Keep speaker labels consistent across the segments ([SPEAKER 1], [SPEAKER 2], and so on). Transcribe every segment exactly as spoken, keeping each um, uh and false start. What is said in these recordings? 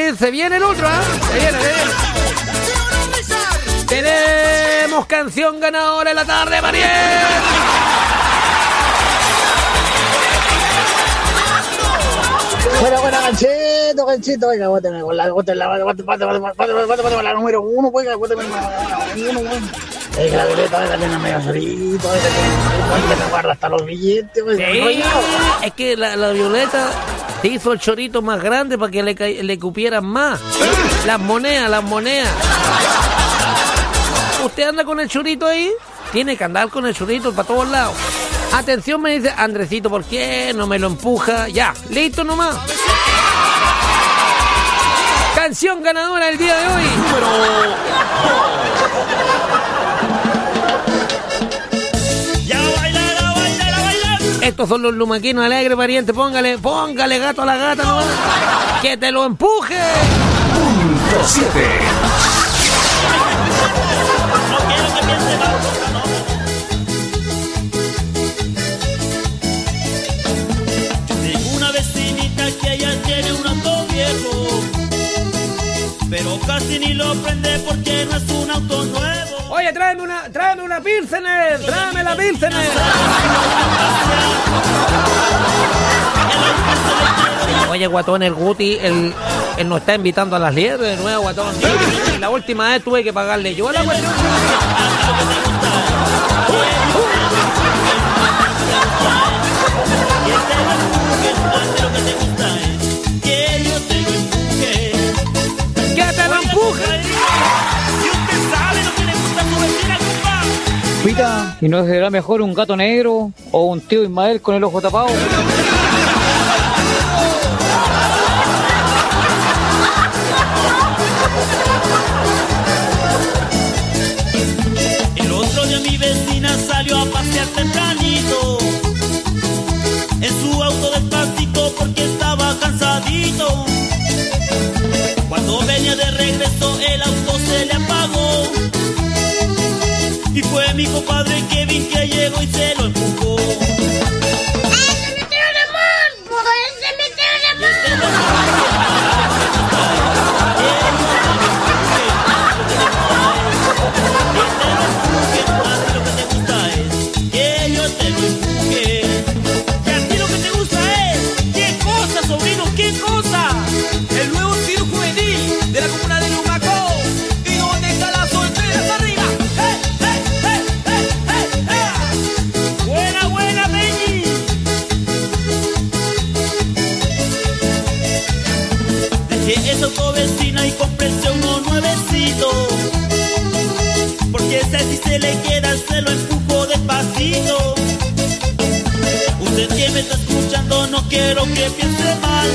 [SPEAKER 1] Madrid, se viene el otro, ¿eh? Se viene, se viene. Tenemos canción ganadora en la tarde, Mariel.
[SPEAKER 2] Bueno, bueno, ganchito, ganchito, oiga, bóteme con la, bóteme la, bóteme la número uno, oiga, bóteme la número uno, es que la Violeta, oiga, tiene medio solito, oiga, que se guarda hasta los billetes, oiga.
[SPEAKER 1] Sí, es que la, la Violeta te hizo el chorito más grande para que le, le cupieran más. Las monedas, las monedas. ¿Usted anda con el chorito ahí? Tiene que andar con el chorito para todos lados. Atención, me dice Andresito, ¿por qué no me lo empuja? Ya, listo nomás. Canción ganadora el día de hoy. Número...
[SPEAKER 3] Ya bailar, a bailar, a bailar.
[SPEAKER 1] Estos son los lumaquinos alegres, pariente. Póngale, póngale gato a la gata nomás. Que te lo empuje.
[SPEAKER 4] Punto siete.
[SPEAKER 3] No quiero que piense mal, no. Una vecinita que ella tiene un auto viejo, pero casi ni lo prende porque no es un auto nuevo.
[SPEAKER 1] Oye, tráeme una, tráeme una Pilsener, tráeme la Pilsener. Oye, guatón, el Guti, él, él nos está invitando a las liebres de nuevo, guatón. La última vez tuve que pagarle yo a la cuestión.
[SPEAKER 5] ¿Y no será mejor un gato negro o un tío Ismael con el ojo tapado?
[SPEAKER 3] El otro día mi vecina salió a pasear tempranito en su auto despacito porque estaba cansadito. Cuando venía de regreso el auto se le apagó y fue mi compadre Kevin que llegó y se lo empujó.
[SPEAKER 6] ¡Ay, se metieron de amor! ¡Joder, se metieron de amor!
[SPEAKER 3] Lo que te gusta es que yo te lo empuje. Que a ti lo que te gusta es ¿qué cosa, sobrino? ¿Qué cosa? El nuevo tiro juvenil de la comuna de Lumacó. ¿Y dónde está la soltera arriba? ¡Eh, eh, eh, eh, eh, eh! ¡Buena, buena, Benji! Dejé esa autovecina y cómprese uno nuevecito, porque ese si se le queda se lo empujo despacito. Usted que me está escuchando no quiero que piense mal.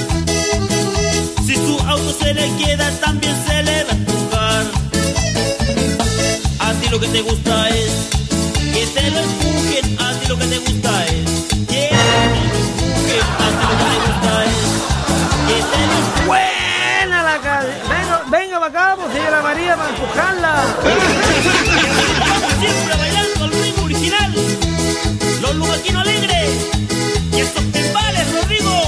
[SPEAKER 3] Si su auto se le queda también se le va a empujar. A ti lo que te gusta es que te lo empujen. A ti lo que te gusta es que te lo empujen. A ti lo que te gusta es que te lo empujen.
[SPEAKER 1] Buena la calle. Venga, venga para acá, pues, señora María, para empujarla.
[SPEAKER 3] Siempre bailando al ritmo original. Los lumaquinos alegres y estos timbales, Rodrigo.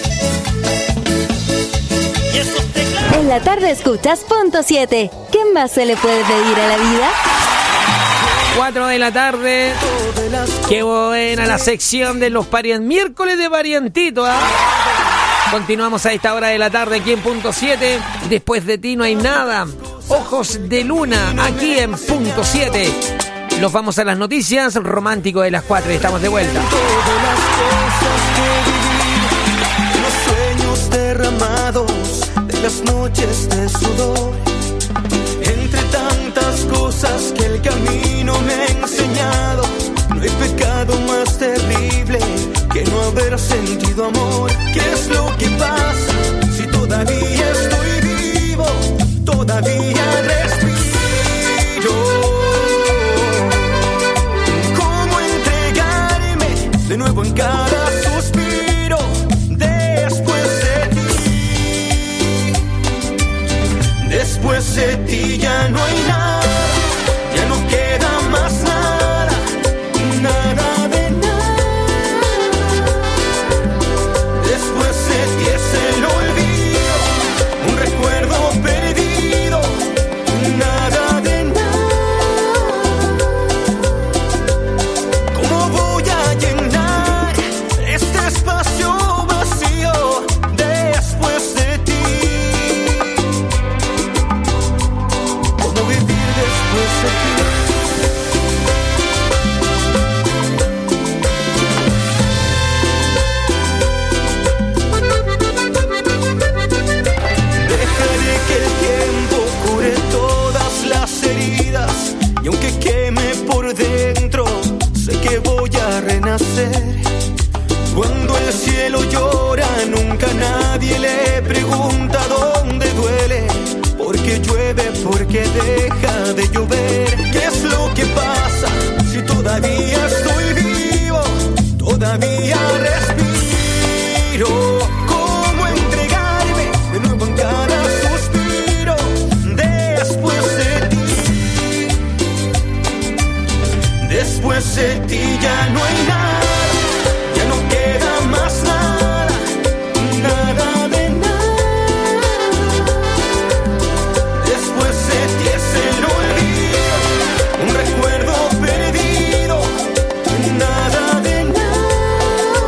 [SPEAKER 3] Y estos teclados.
[SPEAKER 7] En la tarde escuchas Punto siete. ¿Qué más se le puede pedir a la vida?
[SPEAKER 1] cuatro de la tarde. Qué buena la sección de los parientes. Miércoles de parientito, ¿ah? Continuamos a esta hora de la tarde aquí en Punto siete. Después de ti no hay nada. Ojos de luna aquí en Punto siete. Nos vamos a las noticias. Romántico de las cuatro y estamos de vuelta.
[SPEAKER 8] Todas las cosas que viví, los sueños derramados de las noches de sudor. Entre tantas cosas que el camino me ha enseñado, no hay pecado más terrible que no haber sentido amor. ¿Qué es lo que pasa si todavía estoy vivo? Todavía respiro. ¿Cómo entregarme de nuevo en cada suspiro después de ti? Después de ti ya no hay nada, ya no queda más nada, nada de nada. Después de ti es el olvido, un todavía respiro. ¿Cómo entregarme de nuevo en cada suspiro después de ti? Después de ti ya no hay nada, ya no queda más nada, nada de nada. Después de ti es el olvido, un recuerdo perdido, nada de nada.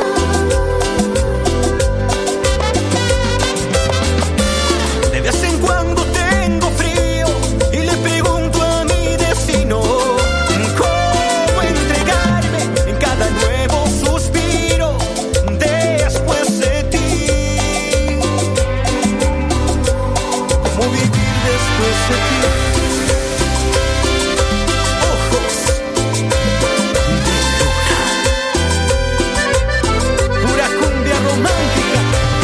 [SPEAKER 8] De vez en cuando tengo frío y le pregunto a mi destino cómo entregarme en cada nuevo suspiro después de ti. Cómo vivir después de ti. Ojos de luna, pura cumbia romántica.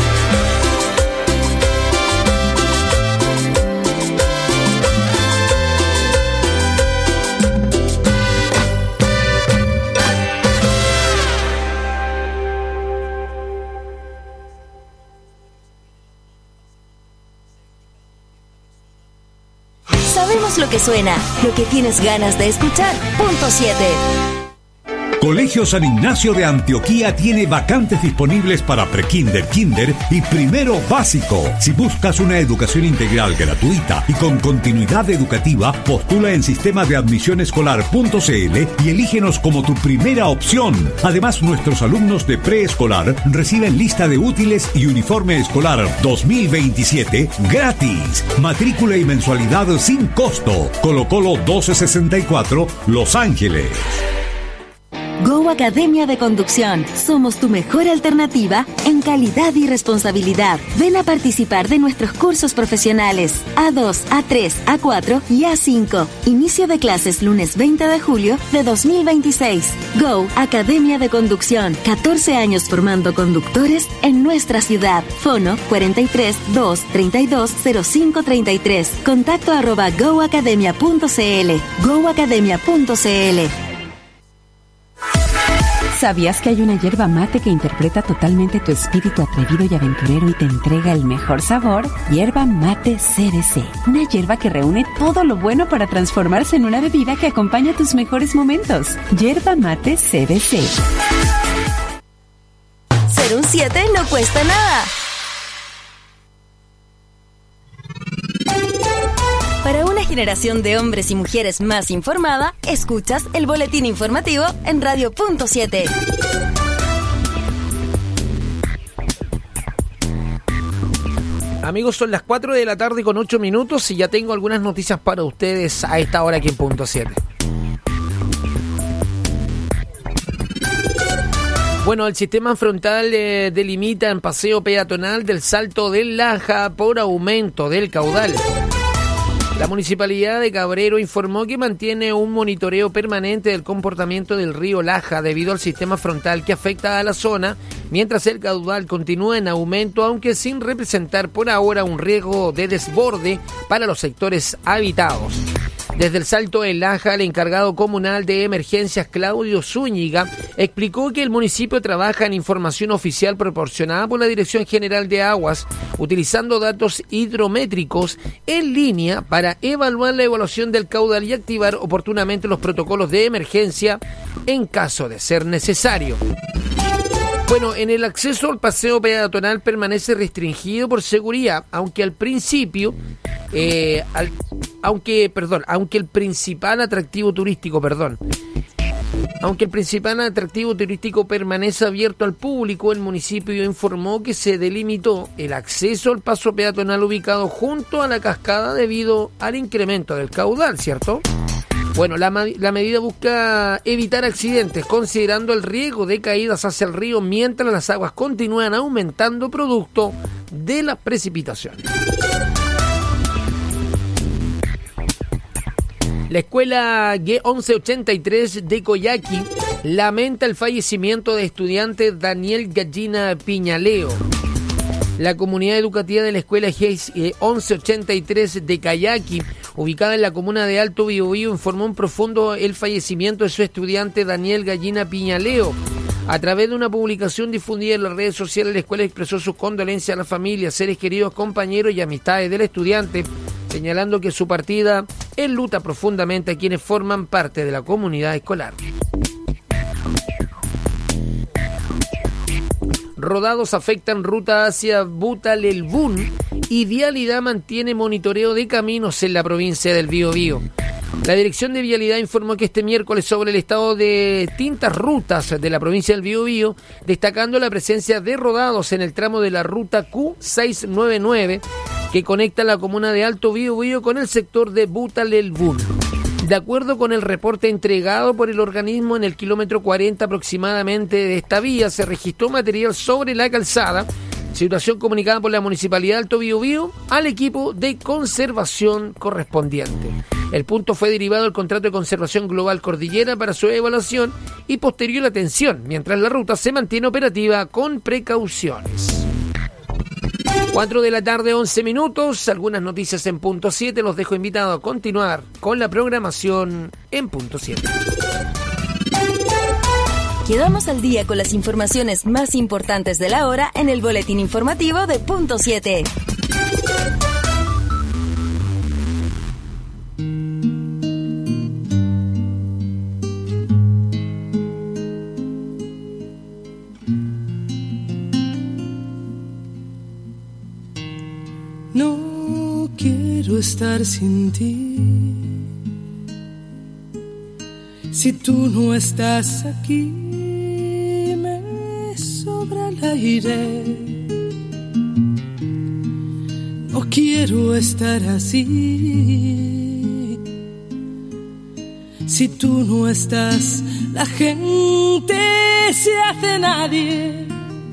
[SPEAKER 7] Sabemos lo que suena, lo que tienes ganas de escuchar. Punto siete.
[SPEAKER 4] Colegio San Ignacio de Antioquía tiene vacantes disponibles para prekinder, kinder y primero básico. Si buscas una educación integral gratuita y con continuidad educativa, postula en sistema de admisión escolar punto c l y elígenos como tu primera opción. Además, nuestros alumnos de preescolar reciben lista de útiles y uniforme escolar dos mil veintisiete gratis. Matrícula y mensualidad sin costo. Colo Colo doce sesenta y cuatro, Los Ángeles.
[SPEAKER 7] Go Academia de Conducción. Somos tu mejor alternativa en calidad y responsabilidad. Ven a participar de nuestros cursos profesionales A dos, A tres, A cuatro y A cinco. Inicio de clases lunes veinte de julio de dos mil veintiséis. Go Academia de Conducción. catorce años formando conductores en nuestra ciudad. Fono cuarenta y tres, dos, treinta y dos, cero cinco, treinta y tres. Contacto arroba go academia punto c l. go academia punto c l.
[SPEAKER 9] ¿Sabías que hay una yerba mate que interpreta totalmente tu espíritu atrevido y aventurero y te entrega el mejor sabor? Yerba Mate C B C. Una yerba que reúne todo lo bueno para transformarse en una bebida que acompaña tus mejores momentos. Yerba Mate C B C.
[SPEAKER 7] Ser un siete no cuesta nada. Para una generación de hombres y mujeres más informada, escuchas el boletín informativo en Radio Punto siete.
[SPEAKER 1] Amigos, son las cuatro de la tarde con ocho minutos y ya tengo algunas noticias para ustedes a esta hora aquí en Punto siete. Bueno, el sistema frontal eh, delimita en paseo peatonal del Salto del Laja por aumento del caudal. La Municipalidad de Cabrero informó que mantiene un monitoreo permanente del comportamiento del río Laja debido al sistema frontal que afecta a la zona, mientras el caudal continúa en aumento, aunque sin representar por ahora un riesgo de desborde para los sectores habitados. Desde el Salto del Laja, el encargado comunal de emergencias, Claudio Zúñiga, explicó que el municipio trabaja en información oficial proporcionada por la Dirección General de Aguas, utilizando datos hidrométricos en línea para evaluar la evaluación del caudal y activar oportunamente los protocolos de emergencia en caso de ser necesario. Bueno, en el acceso al paseo peatonal permanece restringido por seguridad, aunque al principio, eh, al, aunque, perdón, aunque el principal atractivo turístico, perdón, aunque el principal atractivo turístico permanece abierto al público, el municipio informó que se delimitó el acceso al paso peatonal ubicado junto a la cascada debido al incremento del caudal, ¿cierto? Bueno, la, la medida busca evitar accidentes, considerando el riesgo de caídas hacia el río mientras las aguas continúan aumentando producto de las precipitaciones. La escuela G once ochenta y tres de Coyhaique lamenta el fallecimiento de estudiante Daniel Gallina Piñaleo. La comunidad educativa de la escuela G once ochenta y tres de Coyhaique, ubicada en la comuna de Alto Biobío, informó un profundo el fallecimiento de su estudiante Daniel Gallina Piñaleo, A través de una publicación difundida en las redes sociales, la escuela expresó sus condolencias a la familia, seres queridos, compañeros y amistades del estudiante, señalando que su partida enluta profundamente a quienes forman parte de la comunidad escolar. Rodados afectan ruta hacia Butalelbún y Vialidad mantiene monitoreo de caminos en la provincia del Biobío. La Dirección de Vialidad informó que este miércoles sobre el estado de distintas rutas de la provincia del Biobío, destacando la presencia de rodados en el tramo de la ruta Q seiscientos noventa y nueve que conecta la comuna de Alto Biobío con el sector de Butalelbún. De acuerdo con el reporte entregado por el organismo, en el kilómetro cuarenta aproximadamente de esta vía se registró material sobre la calzada, situación comunicada por la Municipalidad de Alto Biobío al equipo de conservación correspondiente. El punto fue derivado al contrato de conservación global Cordillera para su evaluación y posterior atención, mientras la ruta se mantiene operativa con precauciones. cuatro de la tarde, once minutos, algunas noticias en punto siete, los dejo invitados a continuar con la programación en punto siete.
[SPEAKER 7] Quedamos al día con las informaciones más importantes de la hora en el boletín informativo de punto siete.
[SPEAKER 10] No quiero estar sin ti. Si tú no estás aquí, me sobra el aire. No quiero estar así. Si tú no estás, la gente se hace nadie.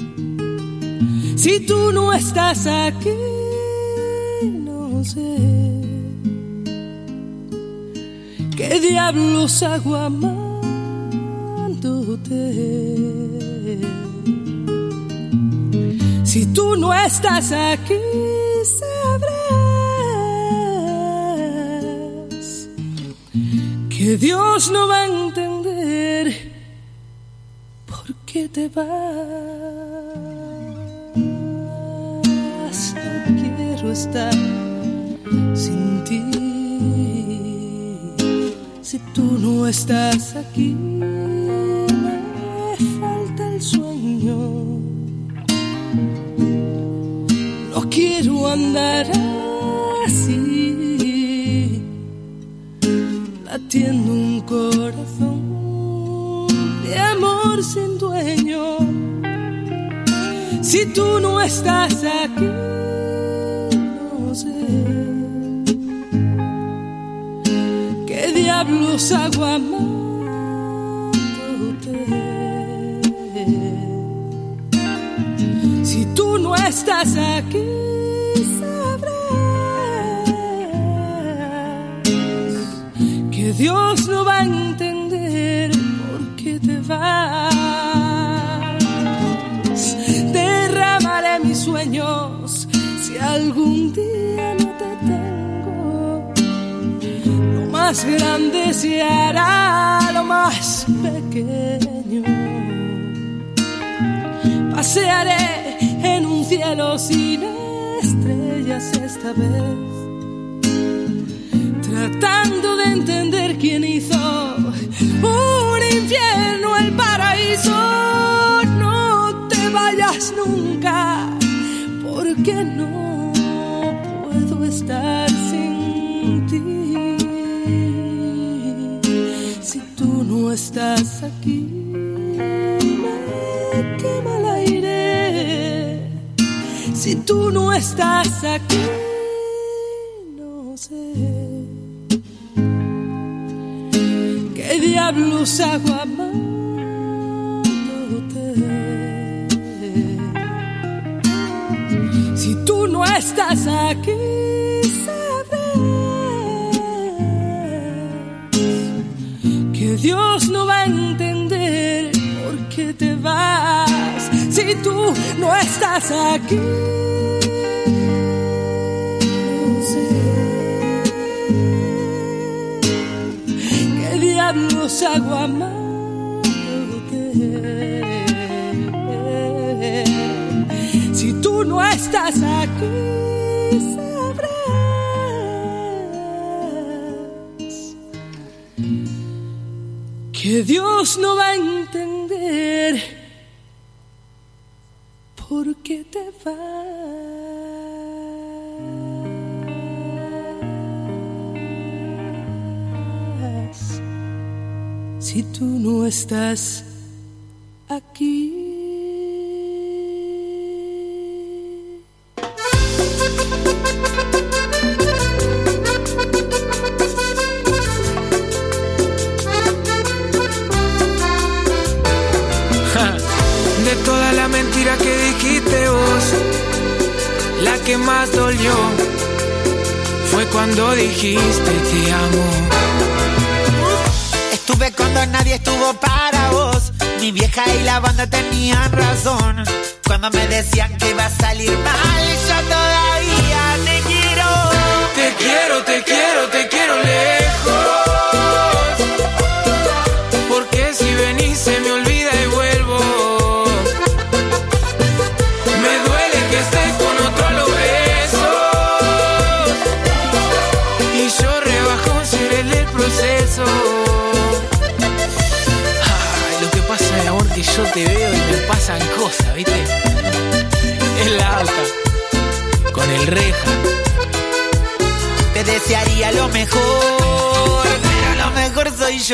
[SPEAKER 10] Si tú no estás aquí, no sé qué diablos hago amándote. Si tú no estás aquí, sabrás que Dios no va a entender por qué te vas. No quiero estar sin ti. Si tú no estás aquí, me falta el sueño. No quiero andar así, latiendo un corazón de amor sin dueño. Si tú no estás aquí, no sé qué diablos hago amándote. Si tú no estás aquí, sabrás que Dios no va a entender por qué te vas. Derramaré mis sueños si algún día no te tengo. Lo más grande se hará lo más pequeño. Pasearé en un cielo sin estrellas esta vez, tratando de entender quién hizo un infierno el paraíso. No te vayas nunca, porque no puedo estar sin ti. Si tú no estás aquí, me quema el aire. Si tú no estás aquí, no sé qué diablos hago amándote. Si tú no estás aquí, sabrás que Dios no va a entender por qué te vas. Si tú no estás aquí, no sé qué diablos hago amándote. estás aquí, sabrás que Dios no va a entender por qué te vas. Si tú no estás aquí.
[SPEAKER 11] De toda la mentira que dijiste vos, la que más dolió fue cuando dijiste te amo.
[SPEAKER 12] Estuve cuando nadie estuvo para vos. Mi vieja y la banda tenían razón. Cuando me decían que iba a salir mal, yo todavía te quiero.
[SPEAKER 11] Te quiero, te quiero, te quiero lejos. Porque si venís se me olvida y vuelvo. Me duele que estés con otro a los besos. Y yo rebajo ser el del proceso. Que yo te veo y me pasan cosas, ¿viste? En la alta, con el reja.
[SPEAKER 12] Te desearía lo mejor, pero lo mejor soy yo.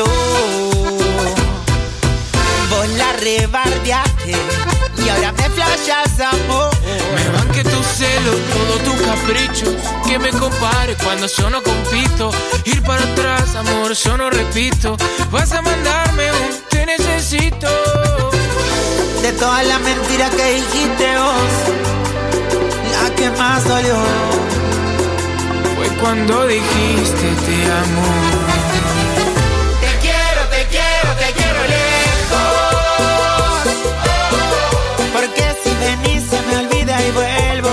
[SPEAKER 12] Vos la rebardeaste y ahora me flashas amor.
[SPEAKER 11] Me van que tus celos, todo tu capricho, que me compares cuando yo no compito. Ir para atrás, amor, yo no repito. Vas a mandarme un te necesito.
[SPEAKER 12] De todas las mentiras que dijiste vos, la que más dolió
[SPEAKER 11] fue cuando dijiste te amo.
[SPEAKER 12] Te quiero, te quiero, te quiero lejos. Porque si venís se me olvida y vuelvo.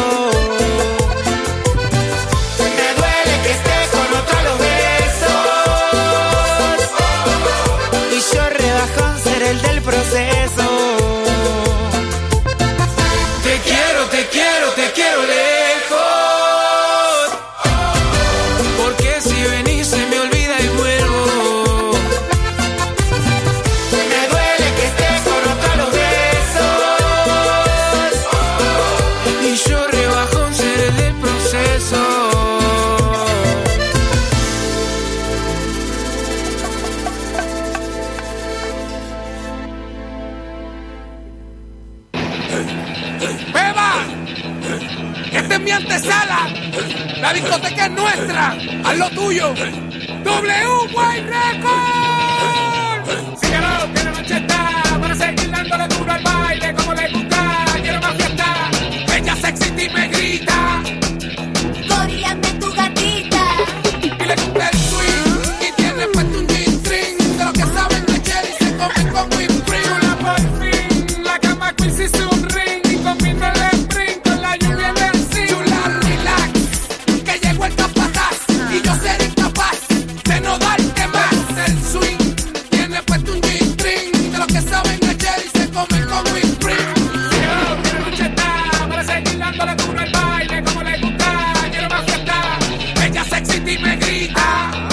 [SPEAKER 12] Me duele que estés con otro a los besos. Y yo rebajo en ser el del proceso.
[SPEAKER 11] Te quiero, te quiero, te quiero lejos. Porque si venís se me olvida y vuelvo.
[SPEAKER 12] Me duele que estés con otro a los besos.
[SPEAKER 11] Y yo rebajo en ser el del proceso.
[SPEAKER 13] Esta es mi antesala. La discoteca es nuestra. Haz lo tuyo. W White Records. Síguelo, que la noche está para seguir dándole duro al baile como le gusta. Quiero más fiesta. Ella sexy y me grita.
[SPEAKER 6] Coreame tu gatita.
[SPEAKER 13] Y le gusta el swing. Y tiene puesto un G-string. De lo que saben lecher y se comen con whipped cream. Chula por fin. La cama queen se hizo un ring. Y combina el sprint con la lluvia en el zinc. Chula, relax. Que llegó el capataz. Y yo seré incapaz de no darte más. El swing tiene puesto un G-string. De lo que saben lecher y se comen con whipped cream. Quiero, quiero noche está para seguir dándole duro al baile como le gusta. Quiero más fiesta. Ella sexy y me grita.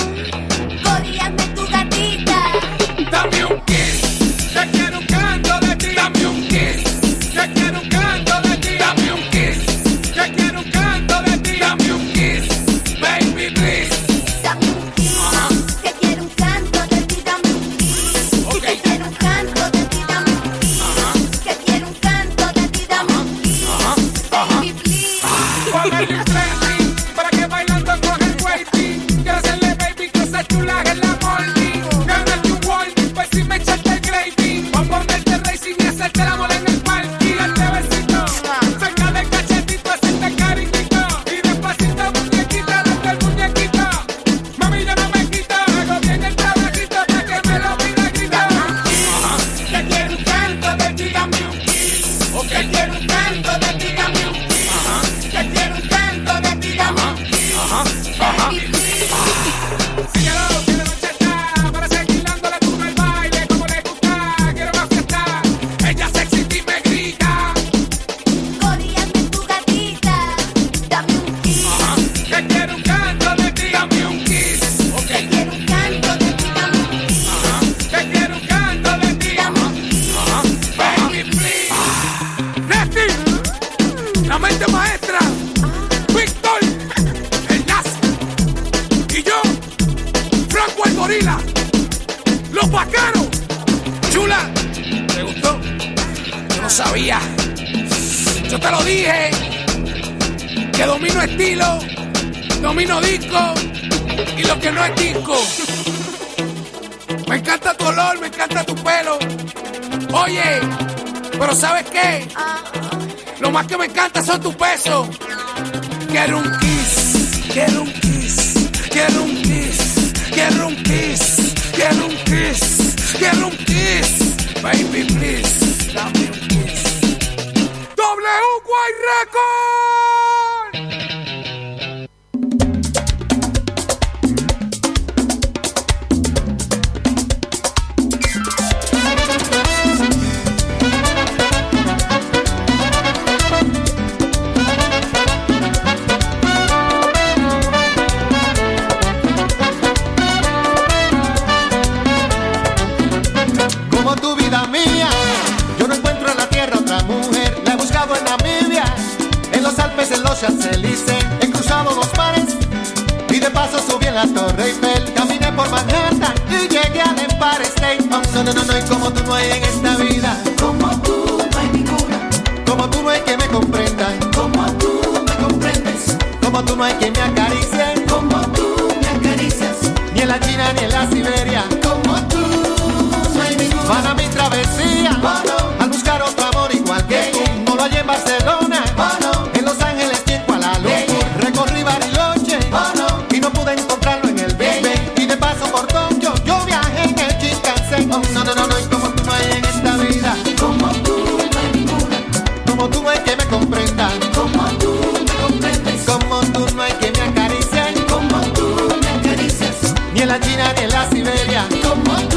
[SPEAKER 6] Coreame tu gatita.
[SPEAKER 13] Dame un kiss. Yo quiero un canto de ti. Dame un kiss. Yo quiero un canto de ti. Dame un kiss. Yo quiero un canto de ti. Dame un kiss. Baby, please.
[SPEAKER 6] Dame un kiss. Que quiero un canto de ti. Dame un kiss. Que quiero un canto de ti. Dame un kiss. Que quiero un canto de ti. Dame un kiss. Baby, please.
[SPEAKER 13] Ponle el trending para que bailando coge el waiting. Quiero hacerle baby cosas chulas en la morning. Ganarte un warning, pues si me echaste el grading. O ponerte racing y hacerte la mola en el party. Darte besito, cerca del cachetito, hacerte cariñito. Y despacito muñequita, darte el muñequito. Mami, yo no me quito, hago bien el trabajito para que me lo pida grito. Que quiero un canto de ti, dame un kiss. Que quiero un canto de ti, dame un kiss. Que quiero un canto de ti, dame un kiss. Baby, please. Síguelo, que la noche está para seguir dándole duro al baile como le gusta. Quiero más fiesta. Ella sexy y me grita.
[SPEAKER 6] Coreame tu gatita.
[SPEAKER 13] Yo te lo dije, que domino estilo, domino disco y lo que no es disco. Me encanta tu olor, me encanta tu pelo. Oye, pero ¿sabes qué? Lo más que me encanta son tus besos. Quiero un kiss, quiero un kiss, quiero un kiss, quiero un kiss, quiero un kiss, quiero un kiss. Baby, please, dame un kiss. W White Record.
[SPEAKER 14] Como tu vida mía, yo no encuentro en la tierra otra mujer. La he buscado en Namibia, en los Alpes, en los Champs-Élysées. He cruzado dos mares y de paso subí en la Torre Eiffel. Caminé por Manhattan y llegué al Empire State. Oh, no, no, no, no, y como tú no hay en esta vida. Como tú no hay ninguna. Como tú no hay que me comprenda. Como tú me comprendes. Como tú no hay que me acaricie. Como tú me acaricias. Ni en la China ni en la Siberia. Como tú. Para mi travesía, oh, no. Al buscar otro amor igual que yeah, tú, yeah. No lo hallé en Barcelona, oh, no. En Los Ángeles ni en Kuala Lumpur, yeah, yeah. Recorrí Bariloche, oh, no. Y no pude encontrarlo en el Big Bang, yeah, yeah. Y de paso por Tokio, yo viajé en el Shinkansen. Oh, no, no, no, no, y como tú no hay en esta vida. Como tú no hay ninguna. Como tú no hay que me comprenda. Como tú me comprendes. Como tú no hay que me acaricie. Como tú me acaricias. Ni en la China ni en la Siberia. Como tú.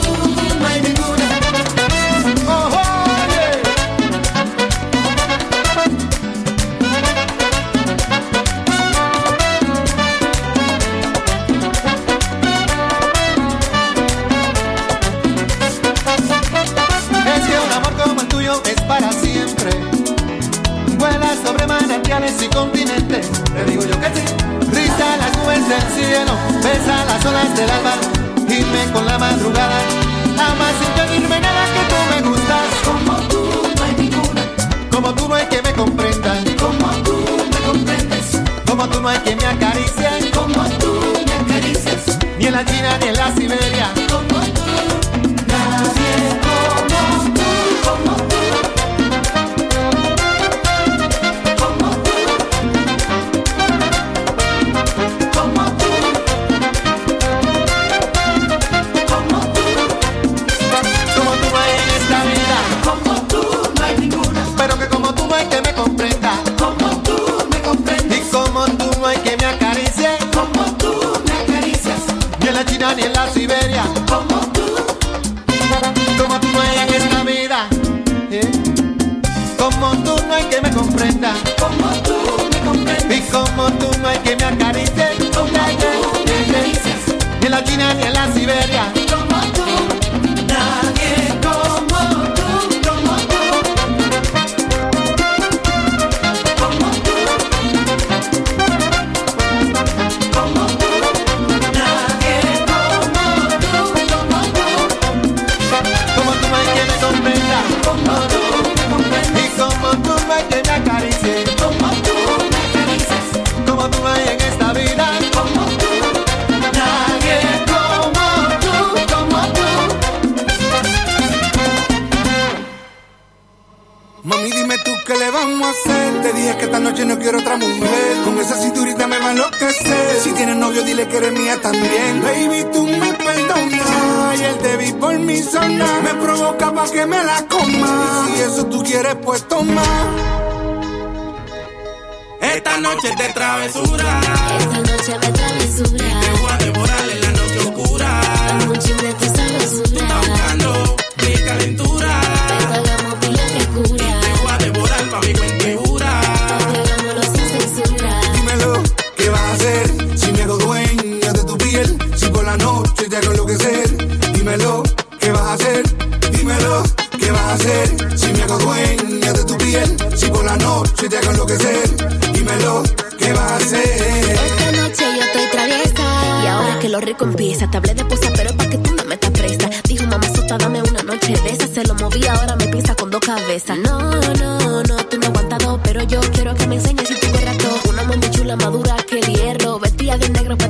[SPEAKER 14] Es para siempre. Vuela sobre manantiales y continentes. Te digo yo que sí. Risa las nubes del cielo, besa las olas del alba, gime con la madrugada. Ama sin pedirme nada, que tú me gustas. Como tú no hay ninguna. Como tú no hay que me comprenda. Como tú me comprendes. Como tú no hay que me acaricie. Como tú me acaricias. Ni en la China ni en la Siberia. Como tú. Nadie como tú. Como tú. Ni en la Siberia, como tú, como tú no hay en esta vida, ¿eh? Como tú no hay que me comprenda, como tú me comprendes, y como tú no hay que me acaricie, como tú me acaricias, ni en la China ni en la Siberia, como tú, nadie como tú, como tú, como tú, como tú.
[SPEAKER 15] ¿Qué le vamos a hacer? Te dije que esta noche no quiero otra mujer. Con esa cinturita me va a enloquecer. Si tienes novio, dile que eres mía también. Baby, tú me perdonas. Y él te vi por mi zona. Me provoca pa' que me la coma. Y si eso tú quieres, pues toma.
[SPEAKER 3] Esta noche es de travesura.
[SPEAKER 16] Esta noche de travesura.
[SPEAKER 3] Y te voy a devorar en la noche oscura.
[SPEAKER 16] Dame un chin de tu sabrosura.
[SPEAKER 3] Tú estás buscando mi calentura.
[SPEAKER 16] Pero hagamos pila que cura.
[SPEAKER 3] Pa' mi cuentejura.
[SPEAKER 16] Hagámoslo sin censura.
[SPEAKER 15] Dímelo, ¿qué vas a hacer? Si me hago dueña de tu piel. Si por la noche te hago enloquecer. Dímelo, ¿qué vas a hacer? Dímelo, ¿qué vas a hacer? Si me hago dueña de tu piel. Si por la noche te hago enloquecer. Dímelo, ¿qué vas a hacer?
[SPEAKER 16] Esta noche yo estoy traviesa. Y ahora que lo rico empieza. Te hablé de posa, pero es pa' que tú no metas presa. Dijo mamá sota, dame una noche de esa. Se lo moví, ahora me pisa con dos cabezas. No, no, no, tú no aguantas dos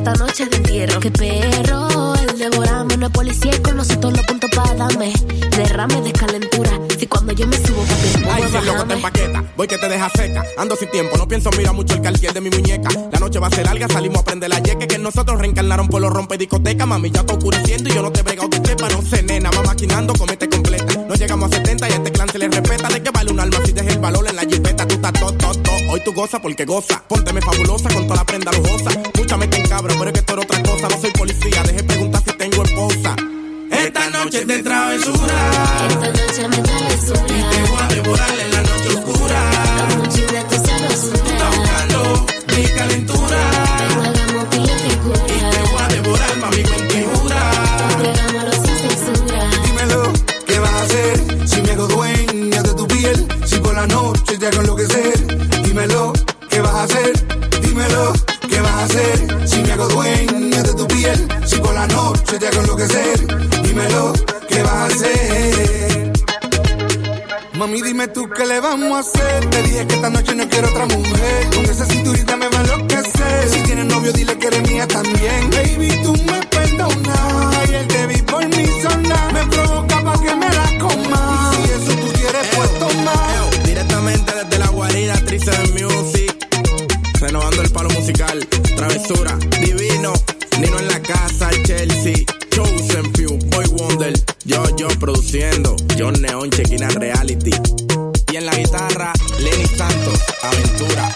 [SPEAKER 16] esta noche de entierro. Qué perro, el devorame. No es policía y con nosotros los puntos para darme. Derrame de calentura. Si cuando yo me subo, papi, el
[SPEAKER 17] Ay, si el loco te empaqueta, voy que te deja seca. Ando sin tiempo, no pienso, mira mucho el cartier de mi muñeca. La noche va a ser larga, salimos a prender la yeque. Que nosotros reencarnaron por los rompe discoteca. Mami, ya está oscureciendo y yo no te brego de trepa. No sé, nena, va maquinando, comete completa. No llegamos a setenta y a este clan se le respeta. ¿De qué vale un alma si deja el valor en la jipeta? Tú estás todo, todo, todo. Hoy tú goza porque goza. Pónteme fabulosa con toda la prenda lujosa. Mucha mete en cabro, pero es que esto era otra cosa. No soy policía, deje preguntar si tengo esposa. Esta noche es de travesura.
[SPEAKER 16] Esta noche me travesura.
[SPEAKER 17] Y te voy a devorar en la noche oscura.
[SPEAKER 16] Los muchos de tu sabrosura.
[SPEAKER 17] Está buscando mi calentura.
[SPEAKER 16] Ven, hagamos pila figura.
[SPEAKER 17] Y te voy a devorar, mami, con figura.
[SPEAKER 16] Entregámoslo sin censura.
[SPEAKER 15] Dímelo, ¿qué vas a hacer? Si me hago dueña de tu piel, si por la noche te hago enloquecer. Dímelo, ¿qué vas a hacer? Dímelo, ¿qué vas a hacer? Si me hago dueña de tu piel, si por la noche te hago enloquecer. Dímelo, ¿qué vas a hacer? Mami, dime tú qué le vamos a hacer. Te dije que esta noche no quiero otra mujer. Con esa cinturita me va a enloquecer. Si tienes novio, dile que eres mía también. Baby, tú me perdonas. Ayer te vi por mi zona. Me provoca pa' que me la comas. Y si eso tú quieres, pues toma.
[SPEAKER 17] Directamente desde la guarida, Trice de Music. Renovando el palo musical. Travesura, divino. Nino en la casa, Chelsea. Chosen Few, Boy Wonder. Yo, yo produciendo. John Neon, Chequina Reality. Y en la guitarra, Lenny Santos, Aventura.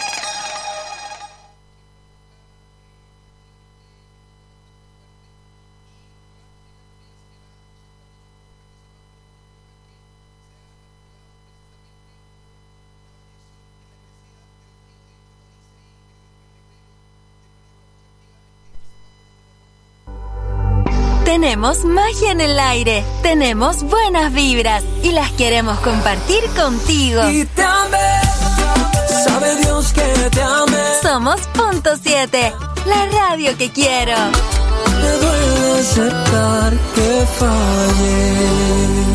[SPEAKER 7] Tenemos magia en el aire, tenemos buenas vibras y las queremos compartir contigo.
[SPEAKER 10] Y te amé, sabe Dios que te amé.
[SPEAKER 7] Somos Punto siete, la radio que quiero.
[SPEAKER 10] Me duele aceptar que fallé.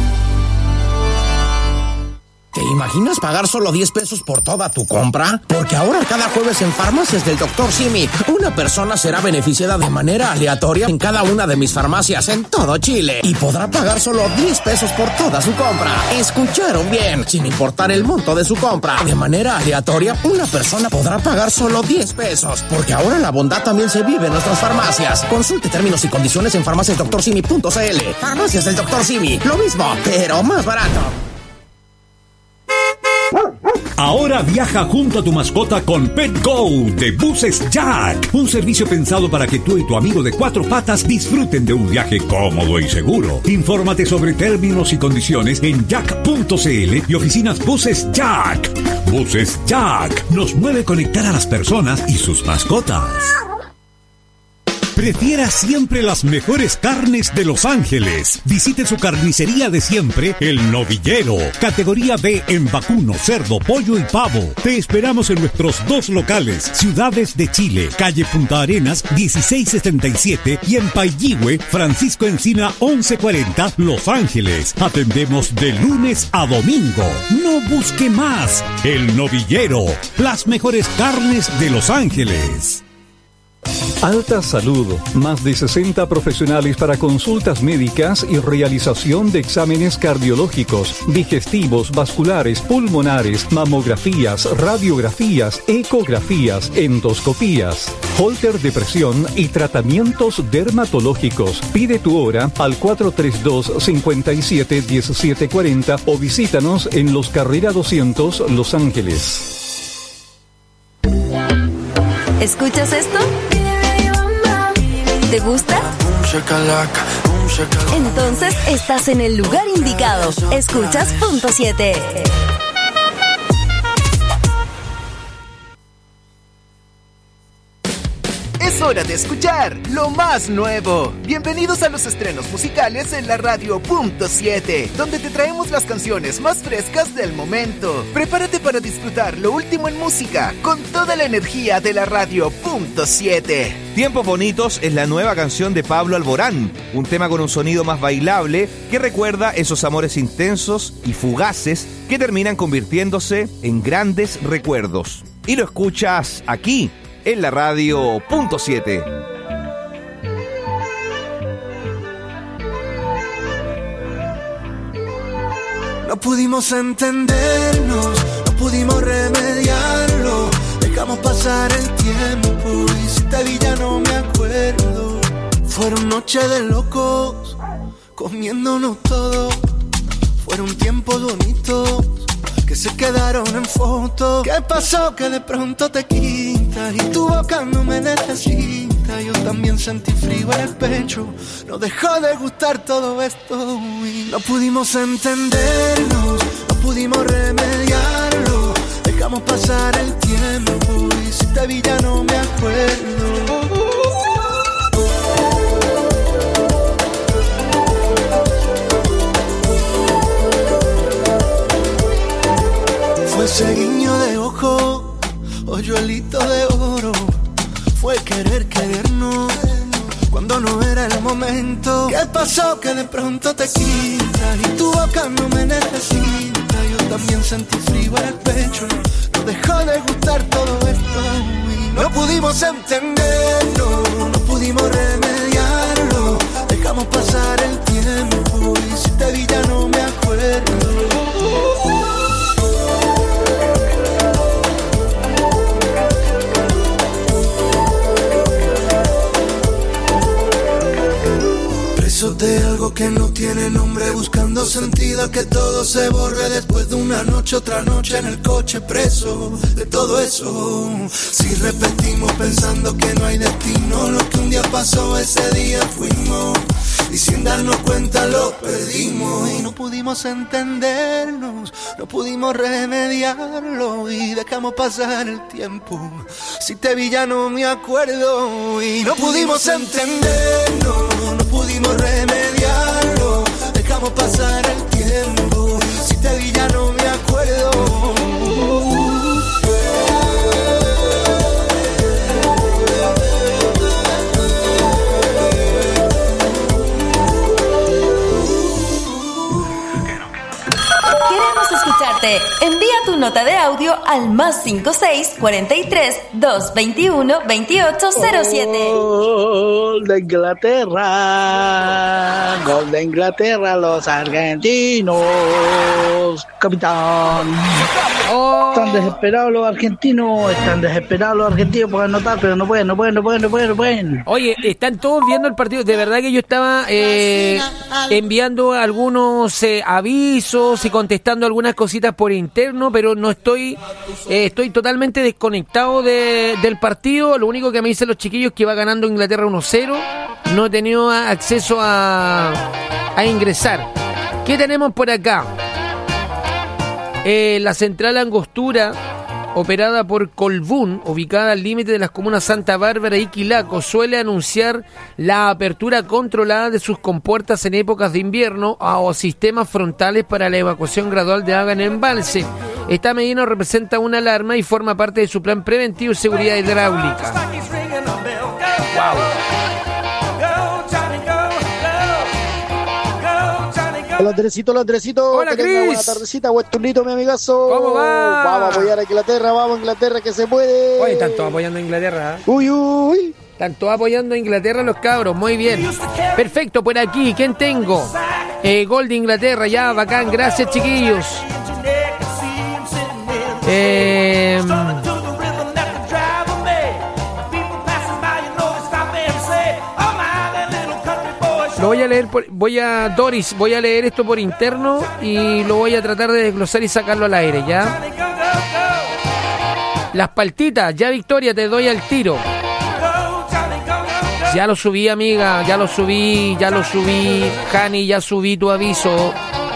[SPEAKER 18] ¿Te imaginas pagar solo diez pesos por toda tu compra? Porque ahora cada jueves en Farmacias del doctor Simi, una persona será beneficiada de manera aleatoria en cada una de mis farmacias en todo Chile y podrá pagar solo diez pesos por toda su compra. ¿Escucharon bien? Sin importar el monto de su compra, de manera aleatoria, una persona podrá pagar solo diez pesos. Porque ahora la bondad también se vive en nuestras farmacias. Consulte términos y condiciones en farmacias doctor simi punto c l. Farmacias del doctor Simi, lo mismo, pero más barato.
[SPEAKER 4] Ahora viaja junto a tu mascota con PetGo de Buses Jack, un servicio pensado para que tú y tu amigo de cuatro patas disfruten de un viaje cómodo y seguro. Infórmate sobre términos y condiciones en jack punto c l y oficinas Buses Jack. Buses Jack nos mueve conectar a las personas y sus mascotas. Prefiera siempre las mejores carnes de Los Ángeles. Visite su carnicería de siempre, El Novillero. Categoría B en vacuno, cerdo, pollo y pavo. Te esperamos en nuestros dos locales, Ciudades de Chile, calle Punta Arenas, dieciséis setenta y siete y en Pailligüe, Francisco Encina, once cuarenta, Los Ángeles. Atendemos de lunes a domingo. No busque más. El Novillero. Las mejores carnes de Los Ángeles.
[SPEAKER 19] Alta Salud, más de sesenta profesionales para consultas médicas y realización de exámenes cardiológicos, digestivos, vasculares, pulmonares, mamografías, radiografías, ecografías, endoscopías, holter de presión y tratamientos dermatológicos. Pide tu hora al cuatro tres dos, cinco siete, uno siete cuatro cero o visítanos en Los Carrera doscientos, Los Ángeles.
[SPEAKER 7] ¿Escuchas esto? ¿Te gusta? Entonces estás en el lugar indicado. Escuchas Punto siete.
[SPEAKER 20] Es hora de escuchar lo más nuevo. Bienvenidos a los estrenos musicales en la radio Punto siete, donde te traemos las canciones más frescas del momento. Prepárate para disfrutar lo último en música con toda la energía de la radio Punto siete.
[SPEAKER 21] Tiempos Bonitos es la nueva canción de Pablo Alborán, un tema con un sonido más bailable que recuerda esos amores intensos y fugaces que terminan convirtiéndose en grandes recuerdos. Y lo escuchas aquí, en la radio punto siete.
[SPEAKER 8] No pudimos entendernos, no pudimos remediarlo. Dejamos pasar el tiempo y si te vi ya no me acuerdo. Fueron noches de locos, comiéndonos todo. Fueron tiempos bonitos que se quedaron en fotos. ¿Qué pasó que de pronto te quitas y tu boca no me necesita? Yo también sentí frío en el pecho, no dejó de gustar todo esto y no pudimos entendernos, no pudimos remediarlo. Dejamos pasar el tiempo y si te vi ya no me acuerdo. Fue ese guiño de ojo, hoyuelito de oro. Fue querer querernos cuando no era el momento. ¿Qué pasó que de pronto te quitas y tu boca no me necesita? Yo también sentí frío en el pecho, no dejó de gustar todo esto y no pudimos entenderlo, no pudimos remediarlo. Dejamos pasar el tiempo y si te vi ya no me acuerdo. De algo que no tiene nombre, buscando sentido, que todo se borre después de una noche, otra noche en el coche, preso de todo eso. Si repetimos pensando que no hay destino, lo que un día pasó ese día fuimos y sin darnos cuenta lo perdimos y no pudimos entendernos, no pudimos remediarlo y dejamos pasar el tiempo. Si te vi ya no me acuerdo y no pudimos entendernos, no pudimos remediarlo, dejamos pasar el tiempo. Si te vi ya no me acuerdo.
[SPEAKER 7] Queremos escucharte. Envía tu nota de audio al más cinco seis cuarenta y tres, doscientos veintiuno, veintiocho cero siete.
[SPEAKER 2] Gol de Inglaterra, gol de Inglaterra, los argentinos, capitán.
[SPEAKER 1] Oh.
[SPEAKER 2] Están desesperados los argentinos, están desesperados los argentinos por anotar, pero no pueden, no pueden, no pueden, no pueden, no pueden.
[SPEAKER 1] Oye, están todos viendo el partido. De verdad que yo estaba eh, enviando algunos eh, avisos y contestando algunas cositas por interno, pero no estoy, eh, estoy totalmente desconectado de, del partido. Lo único que me dicen los chiquillos es que va ganando Inglaterra uno cero. No he tenido acceso a, a ingresar. ¿Qué tenemos por acá? Eh, la central Angostura, operada por Colbún, ubicada al límite de las comunas Santa Bárbara y Quilaco, suele anunciar la apertura controlada de sus compuertas en épocas de invierno o sistemas frontales para la evacuación gradual de agua en el embalse. Esta medida representa una alarma y forma parte de su plan preventivo de seguridad hidráulica. Wow.
[SPEAKER 2] Hola Andresito, hola Andresito.
[SPEAKER 1] Hola,
[SPEAKER 2] que tenga
[SPEAKER 1] Cris.
[SPEAKER 2] buena tardecita, buen turnito, mi amigazo.
[SPEAKER 1] ¿Cómo va?
[SPEAKER 2] Vamos a apoyar a Inglaterra, vamos a Inglaterra que se puede.
[SPEAKER 1] Oye, están todos apoyando a Inglaterra. ¿eh?
[SPEAKER 2] Uy, uy.
[SPEAKER 1] Están todos apoyando a Inglaterra los cabros, muy bien. Perfecto, por aquí, ¿quién tengo? Eh, gol de Inglaterra, ya, bacán, gracias chiquillos. Eh... Lo voy a leer, por, voy a, Doris, voy a leer esto por interno y lo voy a tratar de desglosar y sacarlo al aire, ¿ya? Las paltitas, ya Victoria, te doy al tiro. Ya lo subí, amiga, ya lo subí, ya lo subí, Jani, ya subí tu aviso.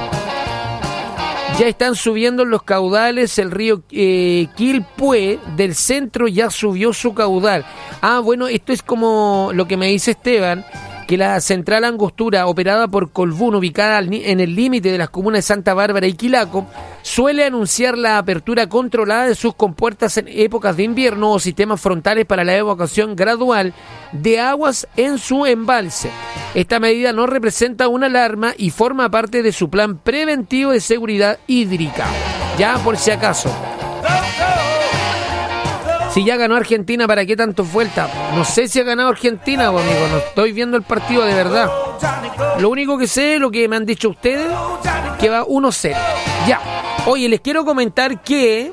[SPEAKER 1] Ya están subiendo los caudales, el río eh, Quilpué del centro ya subió su caudal. Ah, bueno, esto es como lo que me dice Esteban, que la central Angostura, operada por Colbún, ubicada en el límite de las comunas de Santa Bárbara y Quilaco, suele anunciar la apertura controlada de sus compuertas en épocas de invierno o sistemas frontales para la evacuación gradual de aguas en su embalse. Esta medida no representa una alarma y forma parte de su plan preventivo de seguridad hídrica. Ya por si acaso. Si ya ganó Argentina, ¿para qué tanto vuelta? No sé si ha ganado Argentina, amigo. No estoy viendo el partido de verdad. Lo único que sé, lo que me han dicho ustedes, que va uno cero. Ya. Oye, les quiero comentar que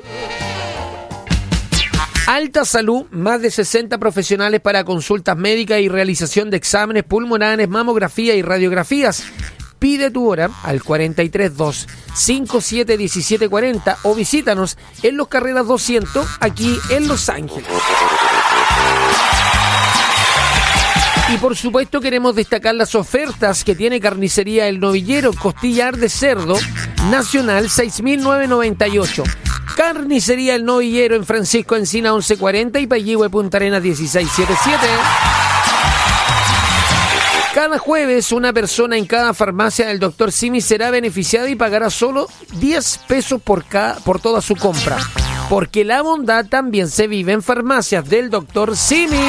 [SPEAKER 1] Alta Salud, más de sesenta profesionales para consultas médicas y realización de exámenes pulmonares, mamografía y radiografías. Pide tu hora al cuarenta y tres dos cincuenta y siete diecisiete cuarenta o visítanos en Los Carreras doscientos, aquí en Los Ángeles. Y por supuesto queremos destacar las ofertas que tiene Carnicería El Novillero, costillar de cerdo nacional seis mil novecientos noventa y ocho. Carnicería El Novillero en Francisco Encina once cuarenta y Payihue Punta Arenas dieciséis setenta y siete. Cada jueves una persona en cada farmacia del doctor Simi será beneficiada y pagará solo diez pesos por, cada, por toda su compra. Porque la bondad también se vive en farmacias del doctor Simi.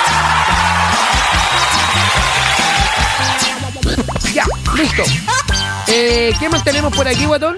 [SPEAKER 1] Ya, listo. Eh, ¿Qué más tenemos por aquí, guatón?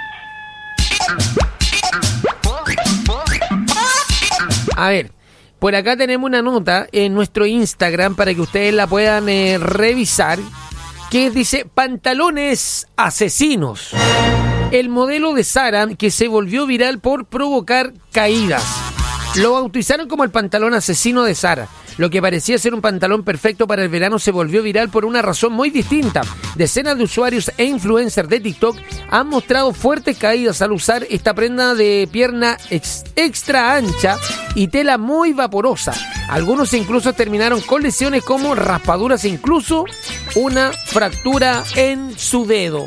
[SPEAKER 1] A ver, por acá tenemos una nota en nuestro Instagram para que ustedes la puedan eh, revisar, que dice: pantalones asesinos. El modelo de Zara que se volvió viral por provocar caídas. Lo bautizaron como el pantalón asesino de Zara. Lo que parecía ser un pantalón perfecto para el verano se volvió viral por una razón muy distinta. Decenas de usuarios e influencers de TikTok han mostrado fuertes caídas al usar esta prenda de pierna ex- extra ancha y tela muy vaporosa. Algunos incluso terminaron con lesiones como raspaduras e incluso una fractura en su dedo.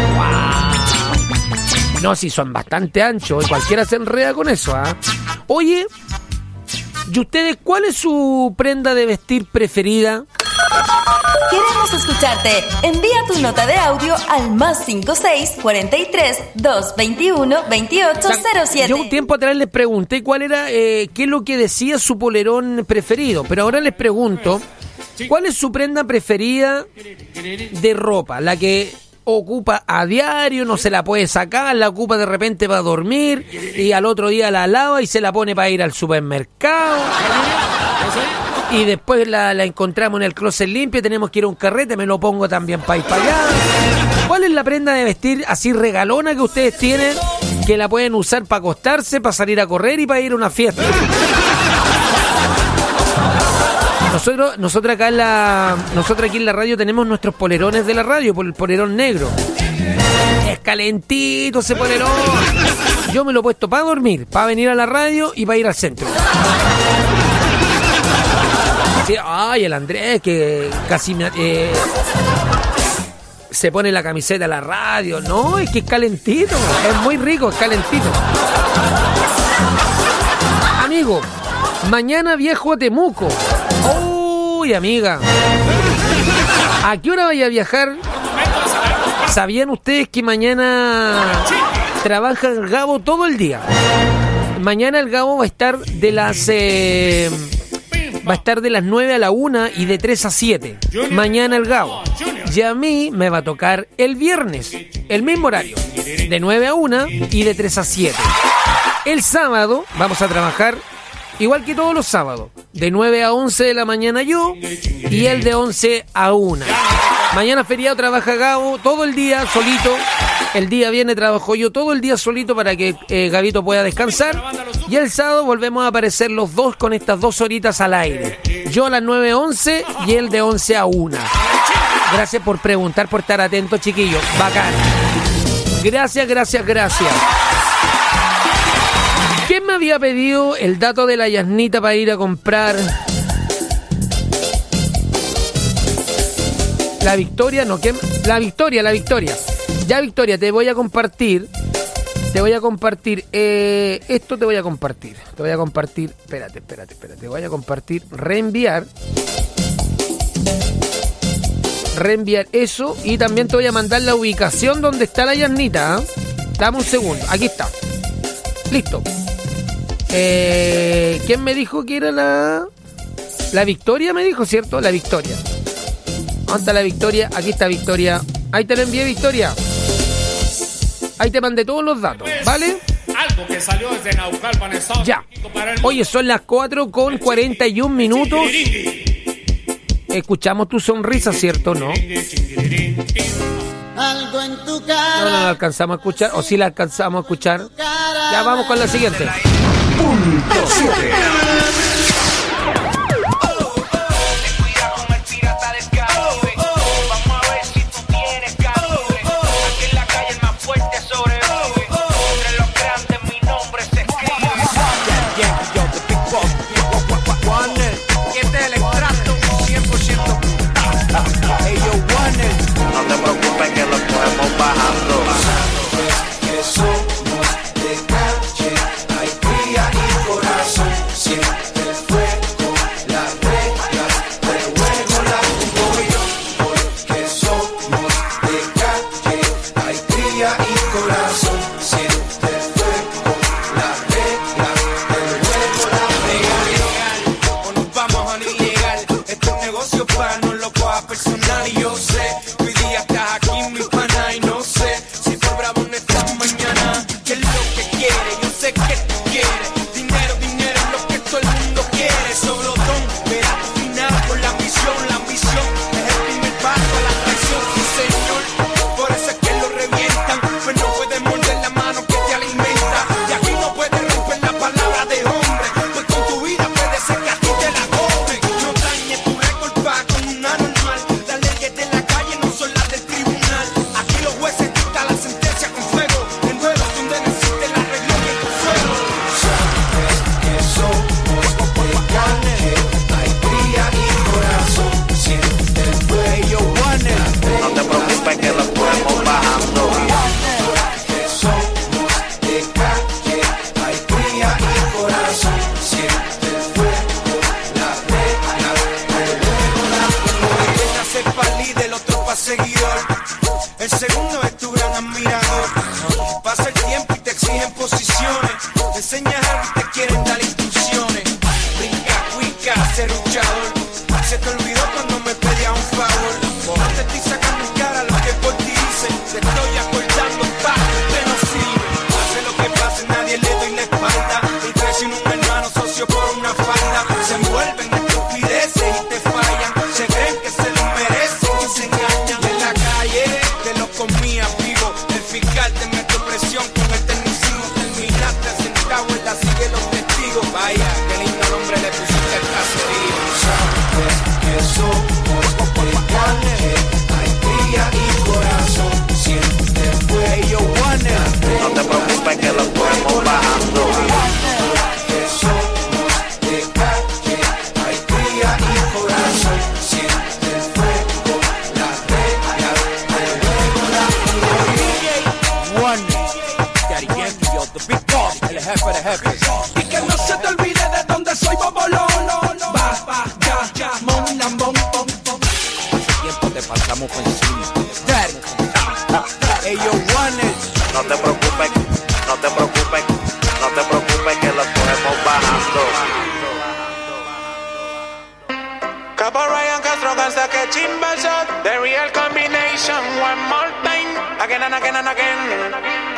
[SPEAKER 1] ¡Wow! No, si son bastante anchos, cualquiera se enreda con eso, ¿ah? ¿eh? Oye, ¿y ustedes cuál es su prenda de vestir preferida?
[SPEAKER 5] Queremos escucharte. Envía tu nota de audio al más cinco seis cuarenta y tres dos veintiuno veintiocho cero siete.
[SPEAKER 1] Yo un tiempo atrás les pregunté cuál era, eh, qué es lo que decía su polerón preferido, pero ahora les pregunto, ¿cuál es su prenda preferida de ropa? La que ocupa a diario, no se la puede sacar, la ocupa de repente para dormir y al otro día la lava y se la pone para ir al supermercado. Y después la, la encontramos en el closet limpio, tenemos que ir a un carrete, me lo pongo también para ir para allá. ¿Cuál es la prenda de vestir así regalona que ustedes tienen, que la pueden usar para acostarse, para salir a correr y para ir a una fiesta? Nosotros, nosotros acá en la, nosotros aquí en la radio tenemos nuestros polerones de la radio, por el polerón negro. Es calentito ese polerón. Yo me lo he puesto para dormir, para venir a la radio y para ir al centro. Sí, ay, el Andrés que casi me, eh, se pone la camiseta a la radio. No, es que es calentito, es muy rico, es calentito. Amigo, mañana viajo a Temuco. Uy, amiga, ¿a qué hora vaya a viajar? ¿Sabían ustedes que mañana trabaja el Gabo todo el día? Mañana el Gabo va a estar de las eh, va a estar de las nueve a la una y de tres a siete. Mañana el Gabo. Y a mí me va a tocar el viernes, el mismo horario, de nueve a una y de tres a siete. El sábado vamos a trabajar igual que todos los sábados, de nueve a once de la mañana yo y el de once a una. Mañana feriado trabaja Gabo todo el día solito. El día viene trabajo yo todo el día solito para que eh, Gabito pueda descansar. Y el sábado volvemos a aparecer los dos con estas dos horitas al aire. Yo a las nueve a once y él de once a una. Gracias por preguntar, por estar atentos, chiquillos. Bacán. Gracias, gracias, gracias. ¿Quién me había pedido el dato de la Yasnita para ir a comprar la Victoria? No, ¿quién? La Victoria, la Victoria. Ya, Victoria, te voy a compartir. Te voy a compartir. Eh, esto te voy a compartir. Te voy a compartir. Espérate, espérate, espérate. Te voy a compartir. Reenviar. Reenviar eso. Y también te voy a mandar la ubicación donde está la Yasnita. ¿eh? Dame un segundo. Aquí está. Listo. Eh, ¿Quién me dijo que era la... La Victoria me dijo, ¿cierto? La Victoria. ¿Dónde está la Victoria? Aquí está Victoria. Ahí te la envié, Victoria. Ahí te mandé todos los datos, ¿vale?
[SPEAKER 13] blanco que salió desde Naucalpan, Estados
[SPEAKER 1] Ya.
[SPEAKER 13] Unidos para el
[SPEAKER 1] Oye, son las cuatro con cuarenta y un minutos. Escuchamos tu sonrisa, ¿cierto? ¿No?
[SPEAKER 9] Algo en tu cara.
[SPEAKER 1] No, no la alcanzamos a escuchar. O sí la alcanzamos a escuchar. Ya vamos con la siguiente.
[SPEAKER 4] Punto siete.
[SPEAKER 22] No te preocupes que lo podemos bajando.
[SPEAKER 8] Que somos de calle, hay cría y corazón. Siente el fuego, las reglas de juego las pongo yo. Porque somos de calle, hay cría y corazón. Siente el fuego, las reglas del juego las pongo yo.
[SPEAKER 22] O nos vamos a lo ilegal. Este es un negocio para no lo coja personal. Y yo sé, hoy día estás aquí, mi pana, y no sé si por bravo no estás mañana. ¿Qué es lo que quiere? Yo sé que tú quieres. Dinero, dinero es lo que todo el mundo quiere. Sobrotón, verá tu final por la ambición. La ambición es el primer paso a la traición, sí señor. Por eso es que lo revientan. Pues no puedes morder la mano que te alimenta. Y aquí no puedes romper la palabra de hombre. Pues con tu vida puede ser que a ti te la cobren. No dañes tu récord pa' con una normal. Las leyes de la calle no son las del tribunal. Aquí los jueces dictan la sentencia con fuego. En duelos donde no existe la regla y el consuelo.
[SPEAKER 8] Sabes que somos de calle, hay cría y corazón. Siente el fuego,
[SPEAKER 22] No te preocupes que lo podemos bajando.
[SPEAKER 8] que somos de calle, hay cría y corazón. Siente el fuego, las reglas del juego las pongo yo.
[SPEAKER 22] El que nace pa' líder, el otro pa' seguidor. El segundo es tu gran admirador. Pasa el tiempo y te exigen posiciones. Te enseñas algo y te quieren dar instrucciones. Brinca, cuica, ser luchador. Se te olvidó cuando me pedías un favor. No te estoy sacando en cara lo que por ti hice. Te estoy acordando, pa, que no sirve. Hace lo que pase, nadie le doy la espalda. Y crece un hermano socio por una falda. Se envuelven en estupideces y te fallan. Se creen que se lo merecen y se engañan. Y en la calle te lo comías vivo. El fiscal te metió presión con el tecnicismo. Terminaste sentado en la silla de los testigos. Vaya, qué lindo nombre le pusiste al caserío.
[SPEAKER 8] Sabes que somos de calle, hay cría y corazón. Siente el fuego,
[SPEAKER 22] No te preocupes que lo podemos bajando.
[SPEAKER 8] que somos de calle, hay cría y corazón. Siente el fuego, las reglas del juego las pongo yo.
[SPEAKER 22] The big boss, el jefe de jefes.
[SPEAKER 8] Y que no se te olvide de dónde soy, bobolón. Va, va, ya, ya, mon, nam, bom, bom, bom.
[SPEAKER 22] Hace tiempo te pasamos por encima. Ellos No te preocupes, no te preocupes, no te preocupes que lo podemos bajando.
[SPEAKER 11] Capo Ryan Castro gangsta que chimba shot. The real combination, one more time. Again and again and again.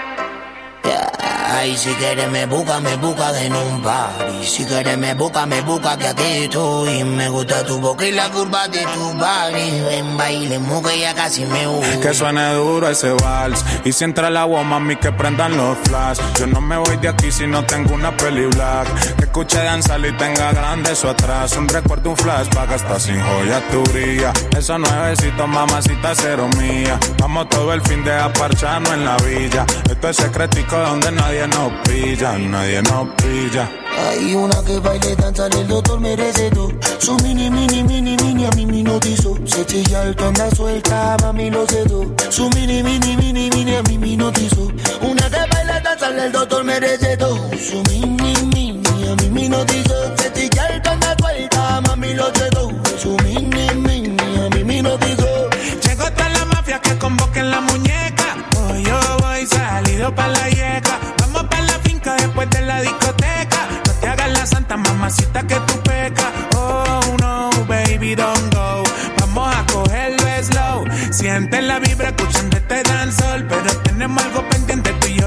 [SPEAKER 23] Ay, si quieres me busca, me busca en un party. Si quieres me busca, me busca que aquí estoy. Me gusta tu boca y la curva de tu body. Ven, bailemos que ya casi me voy.
[SPEAKER 24] Que suene duro ese vals. Y si entra el agua, mami, que prendan los flash. Yo no me voy de aquí si no tengo una peli black. Que escuche danzar y tenga grande eso atrás. Un recuerdo, un flashback, hasta sin joya tu brilla. Esos nuevecitos, mamacita, cero mía. Vamos todo el fin de aparcharnos en la villa. Esto es secretico donde nadie nos pilla, nadie nos pilla.
[SPEAKER 23] Hay una que baile, danza, el doctor merece todo. Su mini, mini, mini, mini, a mí me notizó. Se chilla alto, anda suelta, mami lo sé todo. Su mini, mini, mini, mini, a mí me notizó. Una que baila, danza, el doctor merece todo. Su mini, mini, a mí me notizó. Se chilla alto, anda suelta, mami lo sé todo. Su mini, mini, a mí me notizó.
[SPEAKER 11] Llegó toda la mafia que convoquen la muñeca. Hoy yo voy salido pa' la yeca. Vamos pa' la finca después de la discoteca. No te hagas la santa mamacita que tú pecas. Oh no, baby, don't go. Vamos a cogerlo slow. Siente la vibra escuchando este dancehall. Pero tenemos algo pendiente tú y yo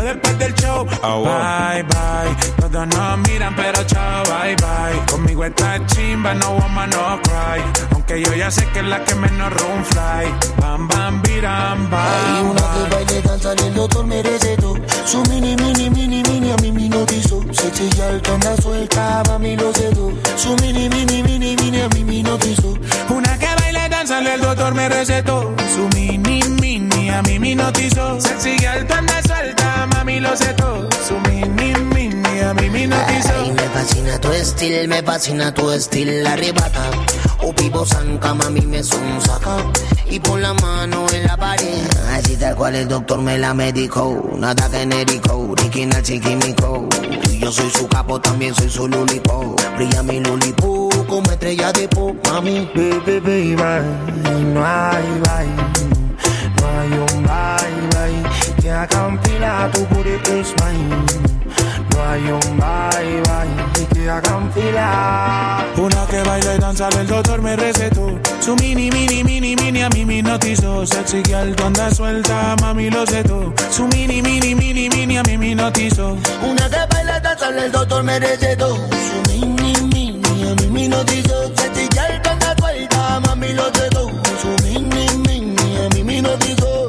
[SPEAKER 24] después del show. Oh, wow. Bye, bye. Todos nos miran, pero chao, bye, bye. Conmigo está chimba, no woman, no cry. Aunque yo ya sé que es la que menos room fly. Bam, bam, biram, bam.
[SPEAKER 23] Hay una que baile, danza, el doctor merece todo. Su mini, mini, mini, mini, a mí me notizó. Se chilla el tonda suelta, mami lo sé todo. Su mini, mini, mini, mini, a mí me notizó.
[SPEAKER 24] Una que baile, danza, el doctor me recetó. Su mini, mini, a mí me hipnotizó. Se sigue al tonda suelta, mami lo sé todo. Su mini, mini, a mí me hipnotizó.
[SPEAKER 23] Ay, me fascina tu estilo, me fascina tu estilo, arrebata. O vivo zanca, mami me son saca. Y pon la mano en la pared. Así tal cual el doctor me la medicó. Nada genérico, original chiquímico. Y yo soy su capo, también soy su lulipo. Brilla mi lulipo como estrella de pop, mami. Baby, baby, bye. No hay bye. No hay un bye, bye. Que haga un fila, tu booty is mine. No hay un bye, bye. Que hagan fila.
[SPEAKER 24] Una que baila y danza, el doctor me recetó. Su mini, mini, mini, mini, a mí me hipnotizó. Sexy girl, tonda suelta, mami lo sé todo. Su mini, mini, mini, mini, a mí me hipnotizó.
[SPEAKER 23] Una que baila y danza, el doctor me recetó. Su mini, mini, a mí me hipnotizó. Sexy girl, tonda suelta, mami lo sé todo. Su mini, mini, a mí me hipnotizó.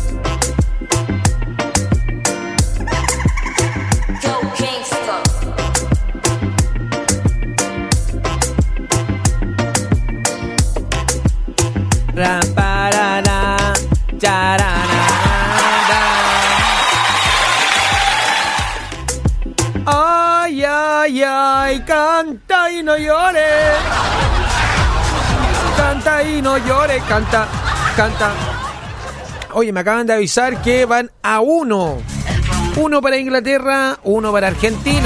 [SPEAKER 1] Ramparana, charana, ay, ay, ay, canta y no llores. Canta y no llores, canta, canta. Oye, me acaban de avisar que van a uno. Uno para Inglaterra, uno para Argentina.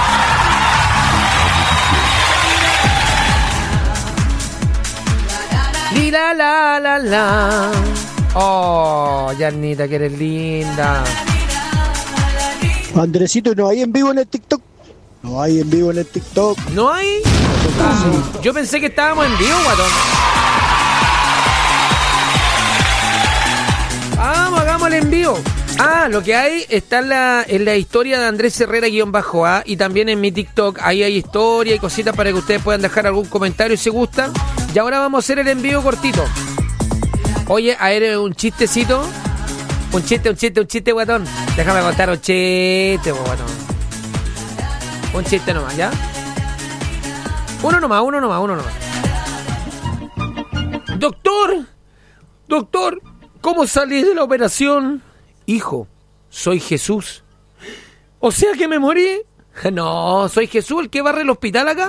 [SPEAKER 1] Li la la la la. Oh, Yanita, que eres linda.
[SPEAKER 6] Andresito, ¿no hay en vivo en el TikTok? No hay en vivo en el TikTok.
[SPEAKER 1] ¿No hay? Ah, yo pensé que estábamos en vivo, guatón. Vamos, hagámosle en vivo. Ah, lo que hay está en la, en la historia de Andrés Herrera-A y también en mi TikTok. Ahí hay historia y cositas para que ustedes puedan dejar algún comentario si gustan. Y ahora vamos a hacer el envío cortito. Oye, a ver, un chistecito. Un chiste, un chiste, un chiste, guatón. Déjame contar un chiste, guatón. Un chiste nomás, ¿ya? Uno nomás, uno nomás, uno nomás. Doctor, doctor, ¿cómo salí de la operación? Hijo, soy Jesús. ¿O sea que me morí? No, soy Jesús el que barre el hospital acá.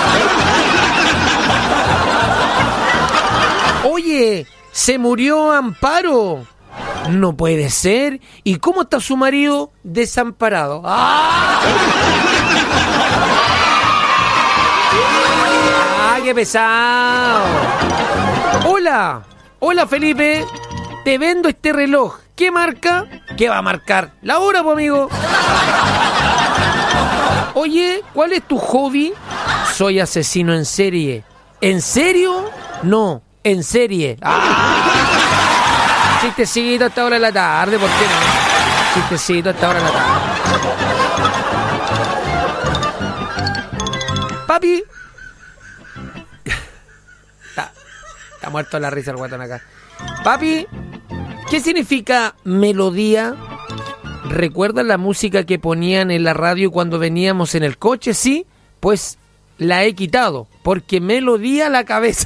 [SPEAKER 1] Oye, se murió Amparo. No puede ser. ¿Y cómo está su marido? Desamparado. ¡Ah! ¡Ah, qué pesado! Hola, hola Felipe. Te vendo este reloj. ¿Qué marca? ¿Qué va a marcar? La hora, pues, amigo. Oye, ¿cuál es tu hobby? Soy asesino en serie. ¿En serio? No, en serie. ¡Ah! Chistecito hasta ahora de la tarde, ¿por qué no? Chistecito hasta ahora de la tarde. Papi. Está, está muerto la risa el guatón acá. Papi, ¿qué significa melodía? ¿Recuerdas la música que ponían en la radio cuando veníamos en el coche? Sí, pues la he quitado, porque melodía la cabeza.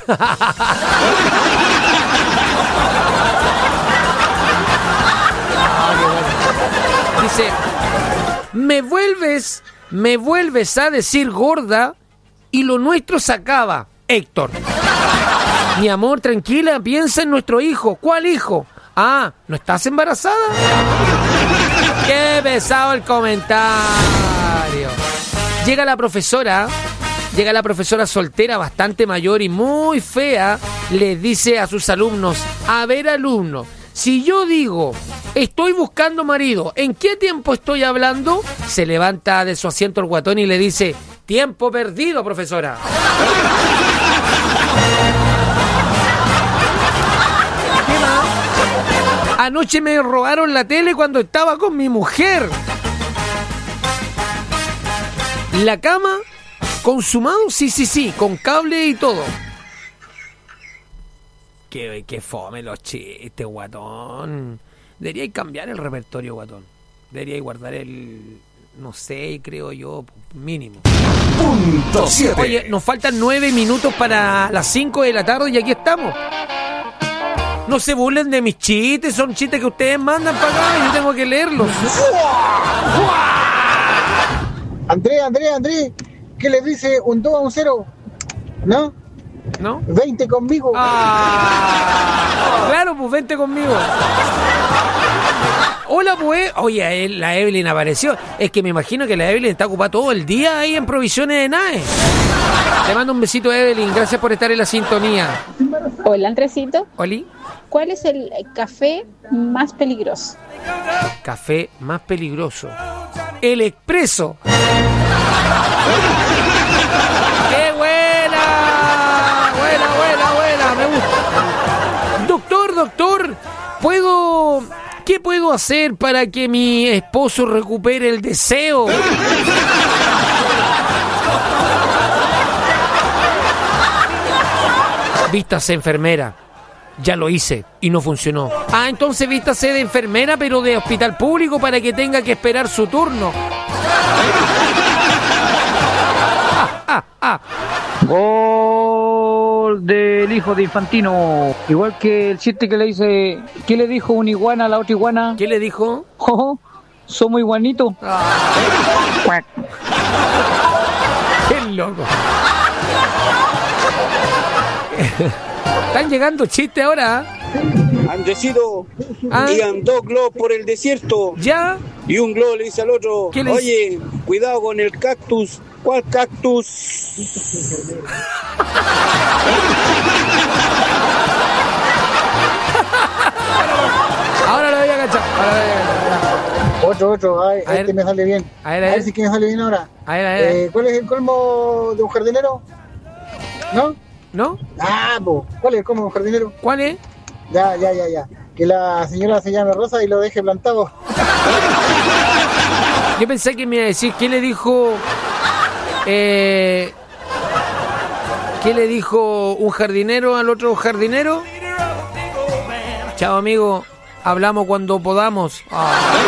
[SPEAKER 1] Dice, me vuelves, me vuelves a decir gorda y lo nuestro se acaba, Héctor. Mi amor, tranquila, piensa en nuestro hijo. ¿Cuál hijo? Ah, ¿no estás embarazada? ¡Qué pesado el comentario! Llega la profesora, llega la profesora soltera, bastante mayor y muy fea, le dice a sus alumnos, a ver, alumno, si yo digo, estoy buscando marido, ¿en qué tiempo estoy hablando? Se levanta de su asiento el guatón y le dice, tiempo perdido, profesora. Anoche me robaron la tele cuando estaba con mi mujer. La cama, consumado, sí, sí, sí, con cable y todo. Qué, qué fome los chistes, guatón. Deberíais cambiar el repertorio, guatón. Deberíais guardar el, no sé, creo yo, mínimo.
[SPEAKER 4] Punto siete.
[SPEAKER 1] Oye, nos faltan nueve minutos para las cinco de la tarde y aquí estamos. No se burlen de mis chistes, son chistes que ustedes mandan para acá y yo tengo que leerlos.
[SPEAKER 6] Andrés, Andrés, Andrés, ¿qué le dice un dos a un cero? ¿No?
[SPEAKER 1] ¿No?
[SPEAKER 6] veinte conmigo.
[SPEAKER 1] Ah, claro, pues vente conmigo. Hola, pues. Oye, la Evelyn apareció. Es que me imagino que la Evelyn está ocupada todo el día ahí en provisiones de N A E. Te mando un besito, Evelyn. Gracias por estar en la sintonía.
[SPEAKER 3] Hola, Andresito.
[SPEAKER 1] Oli.
[SPEAKER 3] ¿Cuál es el café más peligroso?
[SPEAKER 1] Café más peligroso. El expreso. ¡Qué buena! Buena, buena, buena. Me gusta. Doctor, doctor, ¿puedo... ¿Qué puedo hacer para que mi esposo recupere el deseo? Vístase enfermera. Ya lo hice y no funcionó. Ah, entonces vístase de enfermera, pero de hospital público para que tenga que esperar su turno. Ah, ah, ah.
[SPEAKER 9] Gol del hijo de Infantino. Igual que el chiste que le dice, ¿qué le dijo una iguana a la otra iguana?
[SPEAKER 1] ¿Qué le dijo?
[SPEAKER 9] Oh, somos iguanitos.
[SPEAKER 1] Ah. Qué loco. Están llegando chistes ahora.
[SPEAKER 12] Andresito,
[SPEAKER 1] ¿Ah?
[SPEAKER 12] iban dos globos por el desierto.
[SPEAKER 1] ¿Ya?
[SPEAKER 12] Y un globo le dice al otro,
[SPEAKER 1] ¿Qué le
[SPEAKER 12] oye,
[SPEAKER 1] dice?
[SPEAKER 12] Cuidado con el cactus. ¿Cuál cactus?
[SPEAKER 1] Ahora lo voy a cachar. Ahora lo voy a cachar.
[SPEAKER 6] Otro, otro, ay,
[SPEAKER 1] A
[SPEAKER 6] este
[SPEAKER 1] ver.
[SPEAKER 6] me sale bien.
[SPEAKER 1] A ver, a ver.
[SPEAKER 6] si que me sale bien ahora.
[SPEAKER 1] A ver, a ver.
[SPEAKER 6] Eh, ¿Cuál es el colmo de un jardinero? ¿No?
[SPEAKER 1] ¿No?
[SPEAKER 6] Ah, po. ¿Cuál es el colmo de un jardinero?
[SPEAKER 1] ¿Cuál es?
[SPEAKER 6] Ya, ya, ya, ya. Que la señora se llame Rosa y lo deje plantado.
[SPEAKER 1] Yo pensé que me iba a decir, ¿qué le dijo? Eh, ¿Qué le dijo un jardinero al otro jardinero? Chao, amigo. Hablamos cuando podamos. Ah.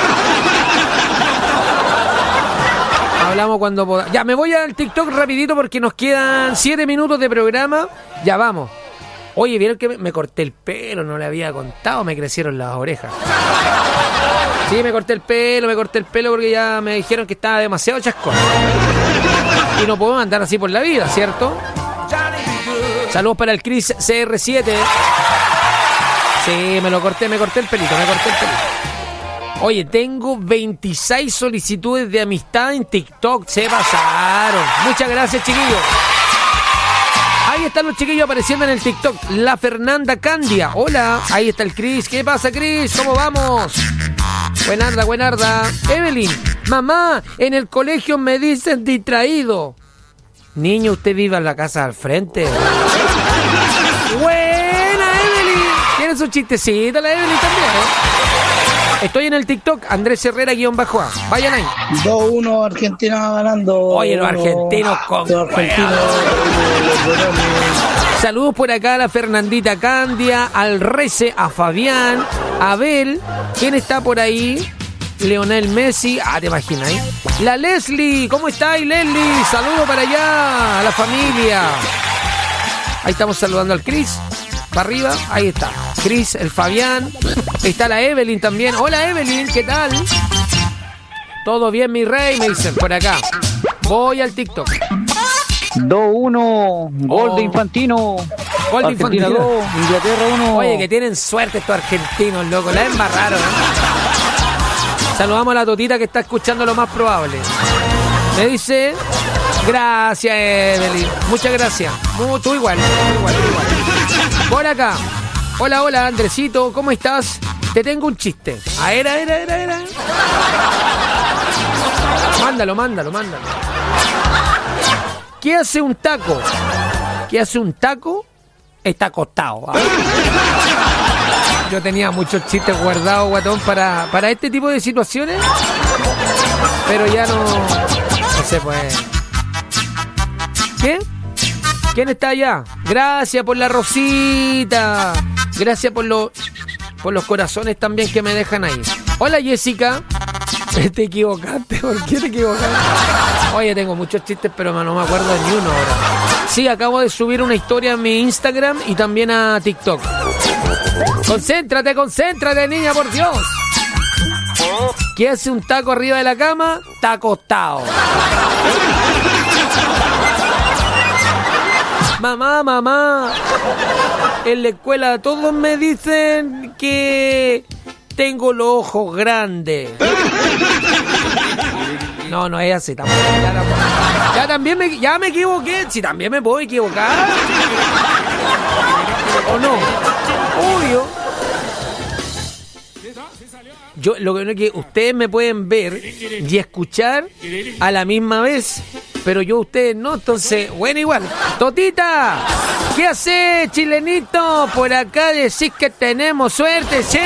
[SPEAKER 1] Hablamos cuando podamos. Ya, me voy al TikTok rapidito porque nos quedan siete minutos de programa. Ya vamos. Oye, ¿vieron que me, me corté el pelo? No le había contado, me crecieron las orejas. Sí, me corté el pelo, me corté el pelo porque ya me dijeron que estaba demasiado chascón. Y no puedo andar así por la vida, ¿cierto? Saludos para el Chris C R siete. Sí, me lo corté, me corté el pelito, me corté el pelito. Oye, tengo veintiséis solicitudes de amistad en TikTok. Se pasaron. Muchas gracias, chiquillos. Ahí están los chiquillos apareciendo en el TikTok. La Fernanda Candia. Hola. Ahí está el Chris. ¿Qué pasa, Chris? ¿Cómo vamos? Buenarda, buenarda. Evelyn. Mamá, en el colegio me dicen distraído. Niño, usted vive en la casa al frente. Buena, Evelyn. Tiene su chistecito la Evelyn también, ¿eh? Estoy en el TikTok, Andrés Herrera guión bajo A. Vayan ahí.
[SPEAKER 2] dos uno Argentina ganando.
[SPEAKER 1] Oye, los argentinos con...
[SPEAKER 2] Los argentinos.
[SPEAKER 1] Saludos por acá a la Fernandita Candia, al Rece, a Fabián, a Abel. ¿Quién está por ahí? Leonel Messi. Ah, te imaginas, ¿eh? La Leslie. ¿Cómo estáis, Leslie? Saludos para allá, a la familia. Ahí estamos saludando al Chris. Para arriba, ahí está. Chris, el Fabián. Está la Evelyn también. Hola, Evelyn, ¿qué tal? Todo bien, mi rey, me dicen por acá. Voy al TikTok.
[SPEAKER 9] dos uno, gol
[SPEAKER 1] Oh.
[SPEAKER 9] de Infantino.
[SPEAKER 1] Gol de
[SPEAKER 9] Argentina
[SPEAKER 1] Infantino.
[SPEAKER 9] dos, Inglaterra uno.
[SPEAKER 1] Oye, que tienen suerte estos argentinos, loco. La embarraron, ¿eh? Saludamos a la Totita que está escuchando lo más probable. Me dice... Gracias, Evelyn. Muchas gracias. Mu- Tú igual, tú igual, tú igual. Por acá. Hola, hola, Andresito. ¿Cómo estás? Te tengo un chiste. A ver, a ver, a ver, a ver, a ver. Mándalo, mándalo, mándalo. ¿Qué hace un taco? ¿Qué hace un taco? Está acostado. ¿Ah? yo tenía muchos chistes guardados, guatón, para, para este tipo de situaciones. Pero ya no... No se puede. ¿Qué? ¿Quién está allá? Gracias por la rosita. Gracias por, lo, por los corazones también que me dejan ahí. Hola, Jessica. Te equivocaste. ¿Por qué te equivocaste? Oye, tengo muchos chistes, pero no me acuerdo de ni uno ahora. Sí, acabo de subir una historia a mi Instagram y también a TikTok. Concéntrate, concéntrate, niña, por Dios. ¿Qué hace un taco arriba de la cama? Está acostado. Mamá, mamá, en la escuela todos me dicen que tengo los ojos grandes. No, no es así tampoco. Ya, tampoco. ya también me, ya me equivoqué. Si también me puedo equivocar. ¿O no? Obvio. Yo, lo que no es que ustedes me pueden ver y escuchar a la misma vez, pero yo ustedes no, entonces, bueno, igual. Totita, ¿qué hace, chilenito? Por acá decís que tenemos suerte, ¿sí?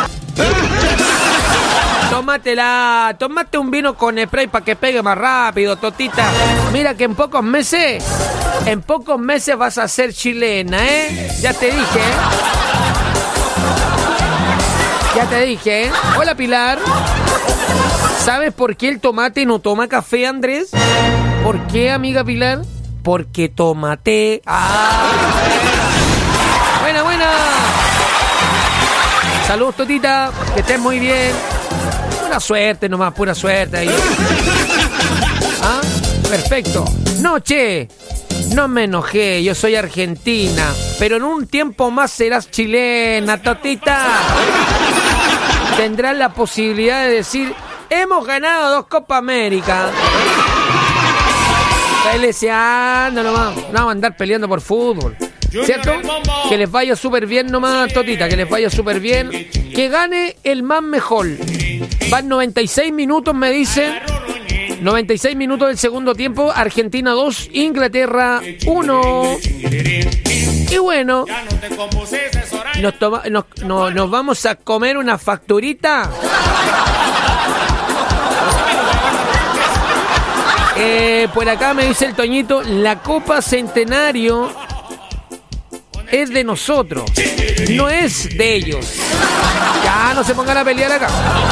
[SPEAKER 1] Tómatela, tómate un vino con spray para que pegue más rápido, Totita. Mira que en pocos meses, en pocos meses vas a ser chilena, ¿eh? Ya te dije, ¿eh? Ya te dije, ¿eh? Hola, Pilar. ¿Sabes por qué el tomate no toma café, Andrés? ¿Por qué, amiga Pilar? Porque tomate. ¡Ah! Buena, buena. Saludos, Totita. Que estés muy bien. Pura suerte nomás, pura suerte ahí. ¿Ah? Perfecto. Noche. No me enojé, yo soy argentina, pero en un tiempo más serás chilena, Totita. Tendrás la posibilidad de decir, hemos ganado dos Copa América. Ahí le decía, anda nomás, no vamos a andar peleando por fútbol. ¿Cierto? Que les vaya súper bien nomás, Totita, que les vaya súper bien. Que gane el más mejor. Van noventa y seis minutos, me dicen. noventa y seis minutos del segundo tiempo. Argentina dos, Inglaterra uno. Y bueno, nos, toma, nos, no, nos vamos a comer una facturita. Eh, por acá me dice el Toñito, la Copa Centenario es de nosotros, no es de ellos. Ya no se pongan a pelear acá.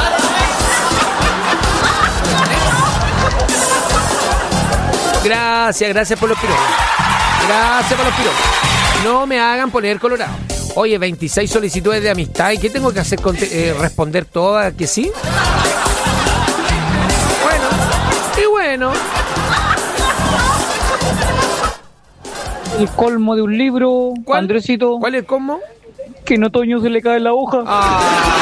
[SPEAKER 1] Gracias, gracias por los piropos. Gracias por los piropos. No me hagan poner colorado. Oye, veintiséis solicitudes de amistad. ¿Y qué tengo que hacer? Con eh, ¿Responder todas que sí? Bueno, y bueno.
[SPEAKER 9] El colmo de un libro,
[SPEAKER 1] ¿Cuál?
[SPEAKER 9] Andresito.
[SPEAKER 1] ¿Cuál es el colmo?
[SPEAKER 9] Que en otoño se le cae la hoja.
[SPEAKER 1] Ah.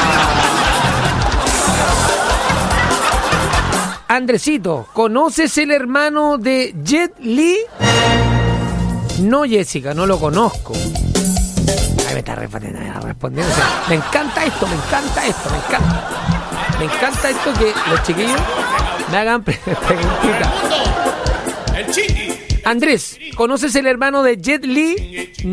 [SPEAKER 1] Andresito, ¿conoces el hermano de Jet Li? No, Jessica, no lo conozco. Ay, me está respondiendo. respondiendo. O sea, me encanta esto, me encanta esto, me encanta. Me encanta esto que los chiquillos me hagan preguntitas. Andrés, ¿conoces el hermano de Jet Li?